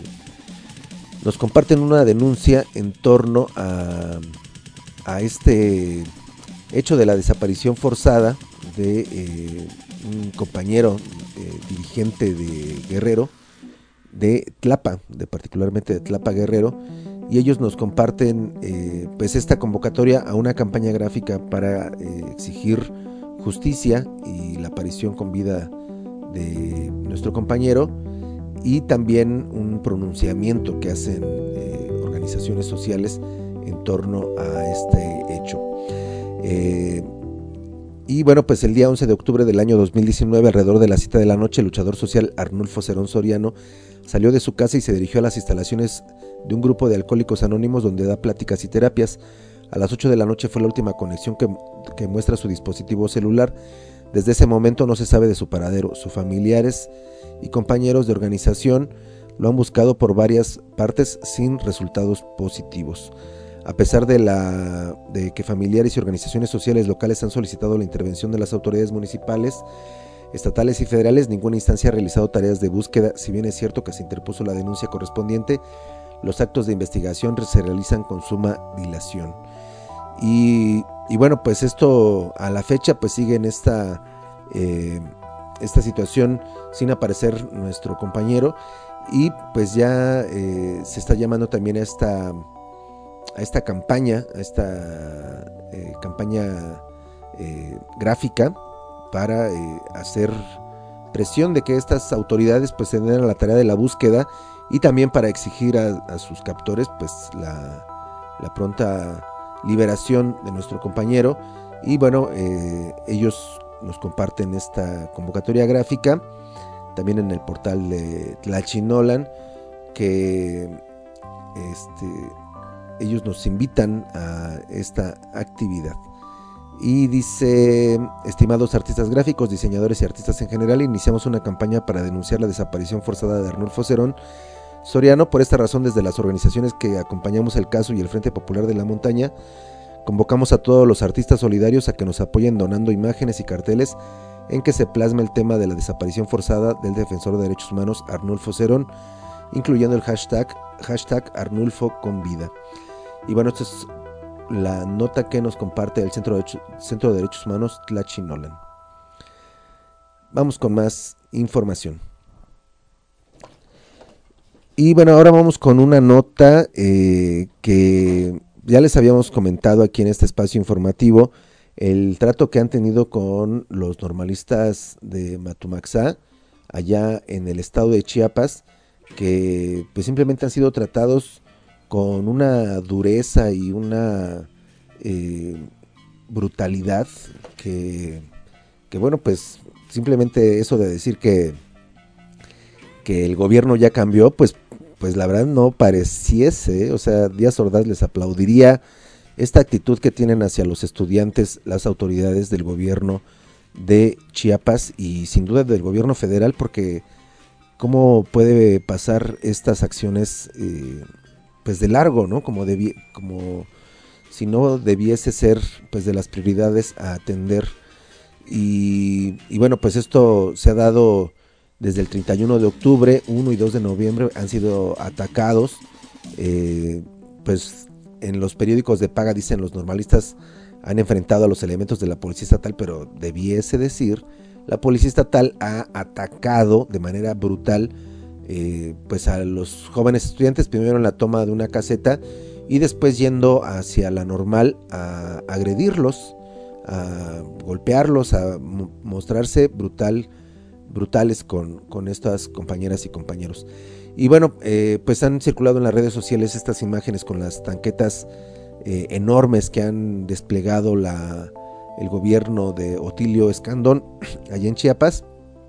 nos comparten una denuncia en torno a, a este hecho de la desaparición forzada de eh, un compañero eh, dirigente de Guerrero, de Tlapa, de particularmente de Tlapa Guerrero, y ellos nos comparten eh, pues esta convocatoria a una campaña gráfica para eh, exigir justicia y la aparición con vida de nuestro compañero, y también un pronunciamiento que hacen eh, organizaciones sociales en torno a este hecho. Eh, Y bueno, pues el día once de octubre del año dos mil diecinueve, alrededor de las siete de la noche, el luchador social Arnulfo Cerón Soriano salió de su casa y se dirigió a las instalaciones de un grupo de alcohólicos anónimos donde da pláticas y terapias. A las ocho de la noche fue la última conexión que, que muestra su dispositivo celular. Desde ese momento no se sabe de su paradero. Sus familiares y compañeros de organización lo han buscado por varias partes sin resultados positivos. A pesar de, la, de que familiares y organizaciones sociales locales han solicitado la intervención de las autoridades municipales, estatales y federales, ninguna instancia ha realizado tareas de búsqueda. Si bien es cierto que se interpuso la denuncia correspondiente, los actos de investigación se realizan con suma dilación. Y, y bueno, pues esto a la fecha pues sigue en esta, eh, esta situación sin aparecer nuestro compañero, y pues ya eh, se está llamando también a esta... a esta campaña, a esta eh, campaña eh, gráfica para eh, hacer presión de que estas autoridades pues se den a la tarea de la búsqueda, y también para exigir a, a sus captores pues la, la pronta liberación de nuestro compañero. Y bueno, eh, ellos nos comparten esta convocatoria gráfica también en el portal de Tlachinolan, que este ellos nos invitan a esta actividad. Y dice: estimados artistas gráficos, diseñadores y artistas en general, iniciamos una campaña para denunciar la desaparición forzada de Arnulfo Cerón Soriano. Por esta razón, desde las organizaciones que acompañamos el caso y el Frente Popular de la Montaña, convocamos a todos los artistas solidarios a que nos apoyen donando imágenes y carteles en que se plasme el tema de la desaparición forzada del defensor de derechos humanos Arnulfo Cerón, incluyendo el hashtag, hashtag Arnulfo con vida. Y bueno, esta es la nota que nos comparte el Centro de, Centro de Derechos Humanos Tlachinolan. Vamos con más información. Y bueno, ahora vamos con una nota eh, que ya les habíamos comentado aquí en este espacio informativo el trato que han tenido con los normalistas de Matumaxá, allá en el estado de Chiapas, que pues simplemente han sido tratados con una dureza y una eh, brutalidad que, que bueno, pues simplemente eso de decir que, que el gobierno ya cambió, pues, pues la verdad no pareciese, o sea, Díaz Ordaz les aplaudiría esta actitud que tienen hacia los estudiantes las autoridades del gobierno de Chiapas y sin duda del gobierno federal, porque cómo puede pasar estas acciones eh, pues de largo, ¿no? Como, debi- como si no debiese ser pues de las prioridades a atender. Y, y bueno, pues esto se ha dado desde el treinta y uno de octubre, uno y dos de noviembre han sido atacados, eh, pues en los periódicos de paga dicen los normalistas han enfrentado a los elementos de la policía estatal, pero debiese decir la policía estatal ha atacado de manera brutal eh, pues a los jóvenes estudiantes, primero en la toma de una caseta y después yendo hacia la Normal a agredirlos, a golpearlos, a mo- mostrarse brutal, brutales con, con estas compañeras y compañeros. Y bueno, eh, pues han circulado en las redes sociales estas imágenes con las tanquetas eh, enormes que han desplegado la, el gobierno de Otilio Escandón allá en Chiapas.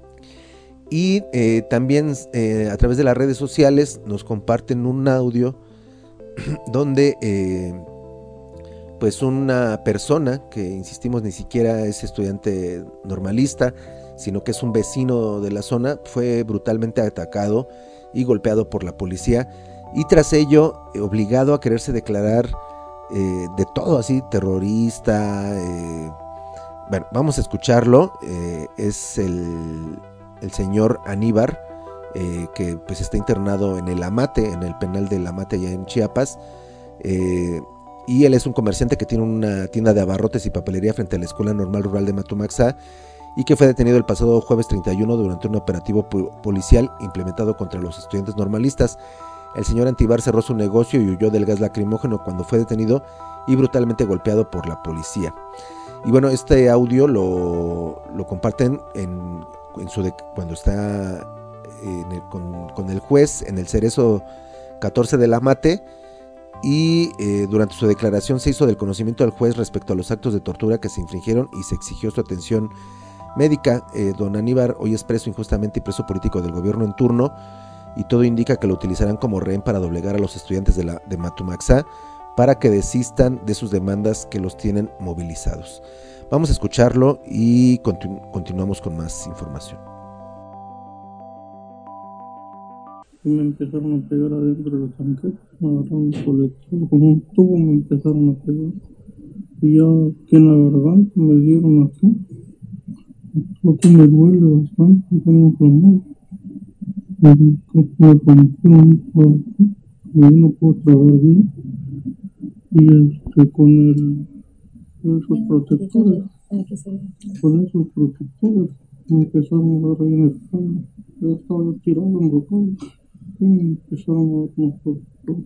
Y eh, también eh, a través de las redes sociales nos comparten un audio donde eh, pues una persona que, insistimos, ni siquiera es estudiante normalista, sino que es un vecino de la zona, fue brutalmente atacado y golpeado por la policía y tras ello eh, obligado a quererse declarar eh, de todo así, terrorista. Eh, bueno, vamos a escucharlo. Eh, es el, el señor Aníbar, eh, que pues está internado en el Amate, en el penal del Amate allá en Chiapas, eh, y él es un comerciante que tiene una tienda de abarrotes y papelería frente a la Escuela Normal Rural de Matumaxá y que fue detenido el pasado jueves treinta y uno durante un operativo policial implementado contra los estudiantes normalistas. El señor Antibar cerró su negocio y huyó del gas lacrimógeno cuando fue detenido y brutalmente golpeado por la policía. Y bueno, este audio lo, lo comparten en, en su de, cuando está en el, con, con el juez en el Cerezo catorce del Amate, y eh, durante su declaración se hizo del conocimiento del juez respecto a los actos de tortura que se infringieron y se exigió su atención médica. eh, don Aníbar hoy es preso injustamente y preso político del gobierno en turno, y todo indica que lo utilizarán como rehén para doblegar a los estudiantes de, la, de Matumaxá para que desistan de sus demandas que los tienen movilizados. Vamos a escucharlo y continu- continuamos con más información. Me empezaron a pegar adentro de la tanqueta, me agarraron un colectivo, con un tubo me empezaron a pegar, y ya aquí en la garganta me dieron aquí, aquí me duele bastante, me tengo inflamado, y creo que me rompieron por aquí, y yo no puedo tragar bien, y este, con el, esos protectores, con esos protectores, me empezaron a dar ahí en el espalda, ya estaba yo tirado, enrocado. Y empezaron a mostrar.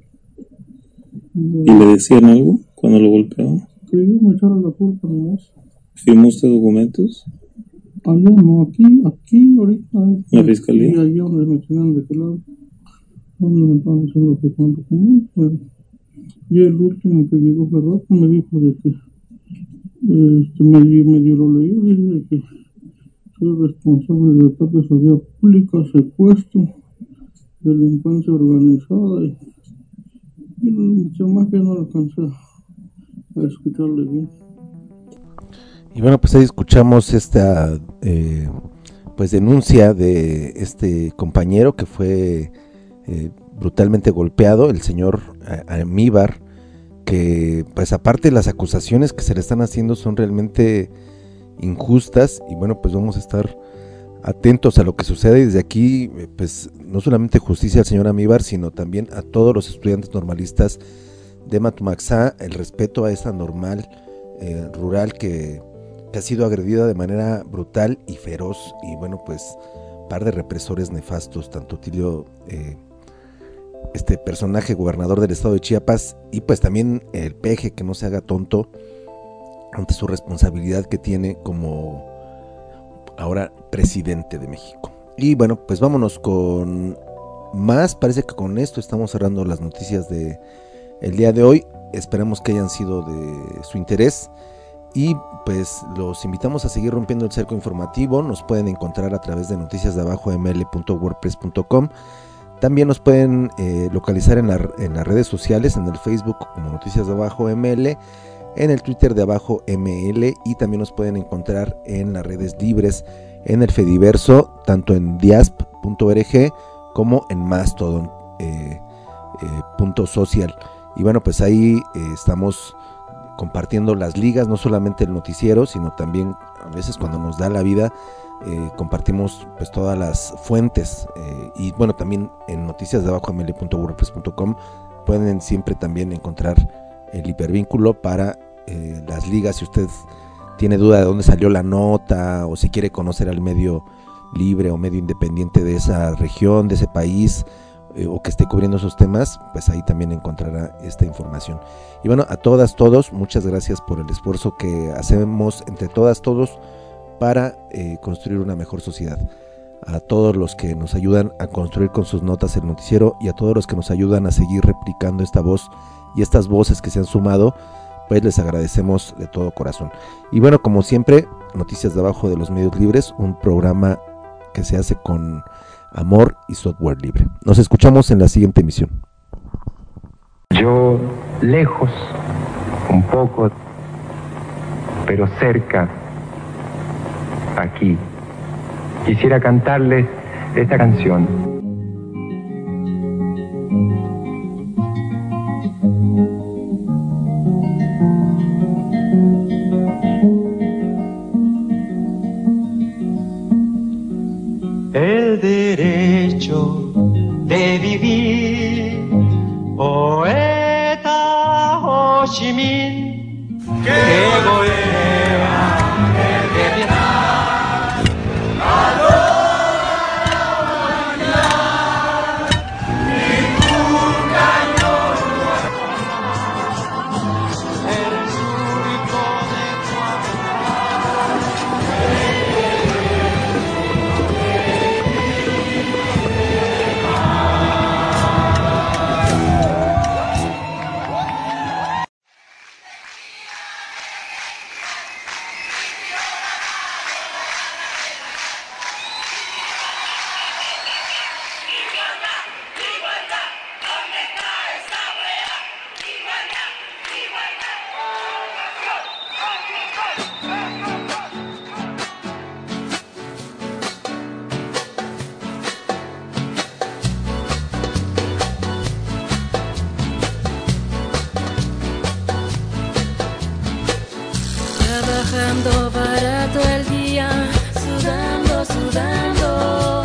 ¿Y le decían algo cuando lo golpeaban? Que yo me echara la culpa nomás. ¿Firmó usted documentos? Allá no, aquí, aquí ahorita. ¿La fiscalía? Y allá donde me tenían de qué lado. Donde me estaban haciendo firmar documentos. Y el último que llegó hace rato me dijo de que este, me, me dio lo leído y de que soy responsable de ataques a vía pública, secuestro, delincuencia organizada, y, y yo más que no alcancé a escucharle bien. Y bueno, pues ahí escuchamos esta eh, pues denuncia de este compañero que fue eh, brutalmente golpeado, el señor Aníbar, que pues aparte las acusaciones que se le están haciendo son realmente injustas. Y bueno, pues vamos a estar atentos a lo que sucede. Y desde aquí, pues no solamente justicia al señor Aníbar, sino también a todos los estudiantes normalistas de Matumaxá, el respeto a esta normal eh, rural que, que ha sido agredida de manera brutal y feroz. Y bueno, pues par de represores nefastos, tanto Otilio, eh, este personaje gobernador del estado de Chiapas, y pues también el Peje, que no se haga tonto, ante su responsabilidad que tiene como ahora presidente de México. Y bueno, pues vámonos con más. Parece que con esto estamos cerrando las noticias de el día de hoy. Esperamos que hayan sido de su interés y pues los invitamos a seguir rompiendo el cerco informativo. Nos pueden encontrar a través de noticias de abajo m l punto wordpress punto com. También nos pueden eh, localizar en, la, en las redes sociales, en el Facebook como Noticias de Abajo M L, en el Twitter de Abajo M L, y también nos pueden encontrar en las redes libres, en el Fediverso, tanto en diasp punto org como en Mastodon eh, eh, punto social. Y bueno, pues ahí eh, estamos compartiendo las ligas, no solamente el noticiero, sino también a veces cuando nos da la vida eh, compartimos pues todas las fuentes eh, y bueno, también en noticias de abajo m l punto wordpress punto com pueden siempre también encontrar el hipervínculo para eh, las ligas. Si usted tiene duda de dónde salió la nota o si quiere conocer al medio libre o medio independiente de esa región, de ese país, eh, o que esté cubriendo esos temas, pues ahí también encontrará esta información. Y bueno, a todas, todos, muchas gracias por el esfuerzo que hacemos entre todas, todos para eh, construir una mejor sociedad. A todos los que nos ayudan a construir con sus notas el noticiero y a todos los que nos ayudan a seguir replicando esta voz y estas voces que se han sumado, pues les agradecemos de todo corazón. Y bueno, como siempre, Noticias de Abajo de los Medios Libres, un programa que se hace con amor y software libre. Nos escuchamos en la siguiente emisión. Yo lejos, un poco, pero cerca, aquí, quisiera cantarles esta canción. El derecho de vivir, poeta Ho Chi Minh, que golpea el de Vietnam, valora la humanidad, ningún cañón, el surco de tu amor. Trabajando barato el día, sudando, sudando,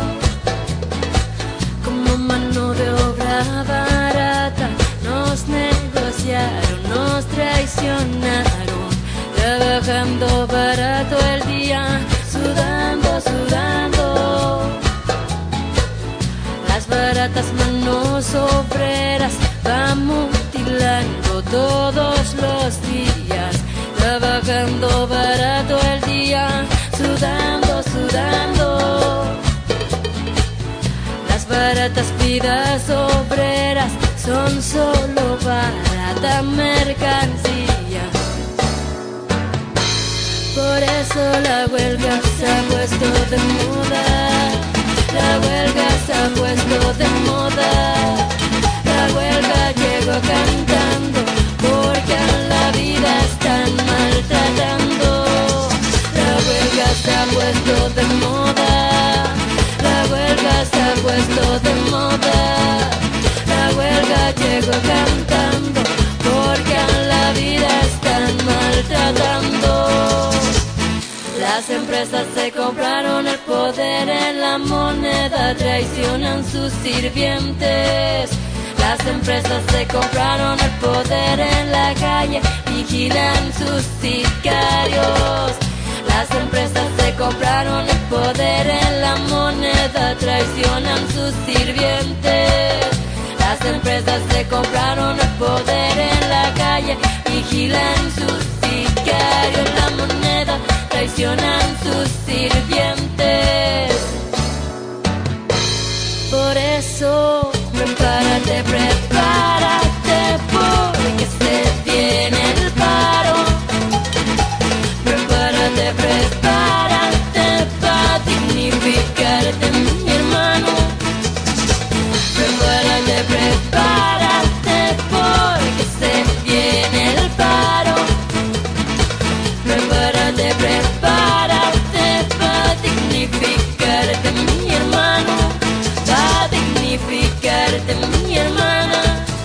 como mano de obra barata. Nos negociaron, nos traicionaron. Trabajando barato el día, sudando, sudando. Las baratas manos obreras van mutilando todos los días. Trabajando barato el día, sudando, sudando. Las baratas vidas obreras son solo barata mercancía. Por eso la huelga se ha puesto de moda. La huelga se ha puesto de moda. La huelga llegó cantando porque a la vida están maltratando. La huelga se ha puesto de moda. La huelga se ha puesto de moda. La huelga llegó cantando porque a la vida están maltratando. Las empresas se compraron el poder en la moneda, traicionan sus sirvientes. Las empresas se compraron el poder en la calle, vigilan sus sicarios. Las empresas se compraron el poder en la moneda, traicionan sus sirvientes. Las empresas se compraron el poder en la calle, vigilan sus sicarios. traicionan sus sirvientes. Por eso, prepárate, prepárate, porque se viene el paro. Prepárate, prepárate para dignificarte, mi hermano. Prepárate, prepárate, porque se viene el paro. Prepárate, prepárate para dignificarte, mi hermano. Para dignificarte, mi hermana.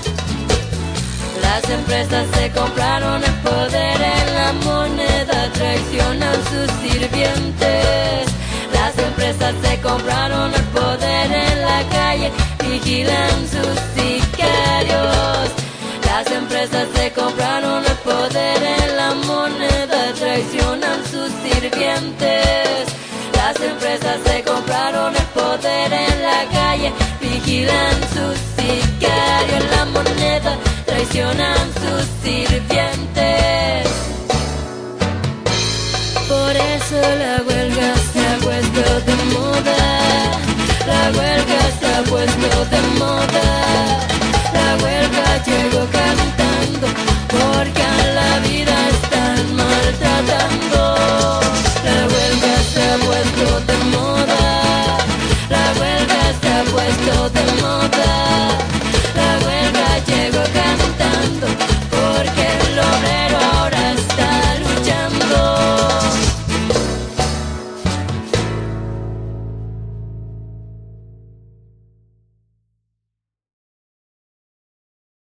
Las empresas se compraron el poder en la moneda, traicionan sus sirvientes. Las empresas se compraron el poder en la calle, vigilan sus sicarios. Las empresas se compraron el poder en la moneda, traicionan sus sirvientes. Las empresas se compraron el poder en la calle, vigilan sus sicarios. La moneda, traicionan sus sirvientes. Por eso la huelga se ha puesto de moda. La huelga se ha puesto de moda. La huelga llegó cantando.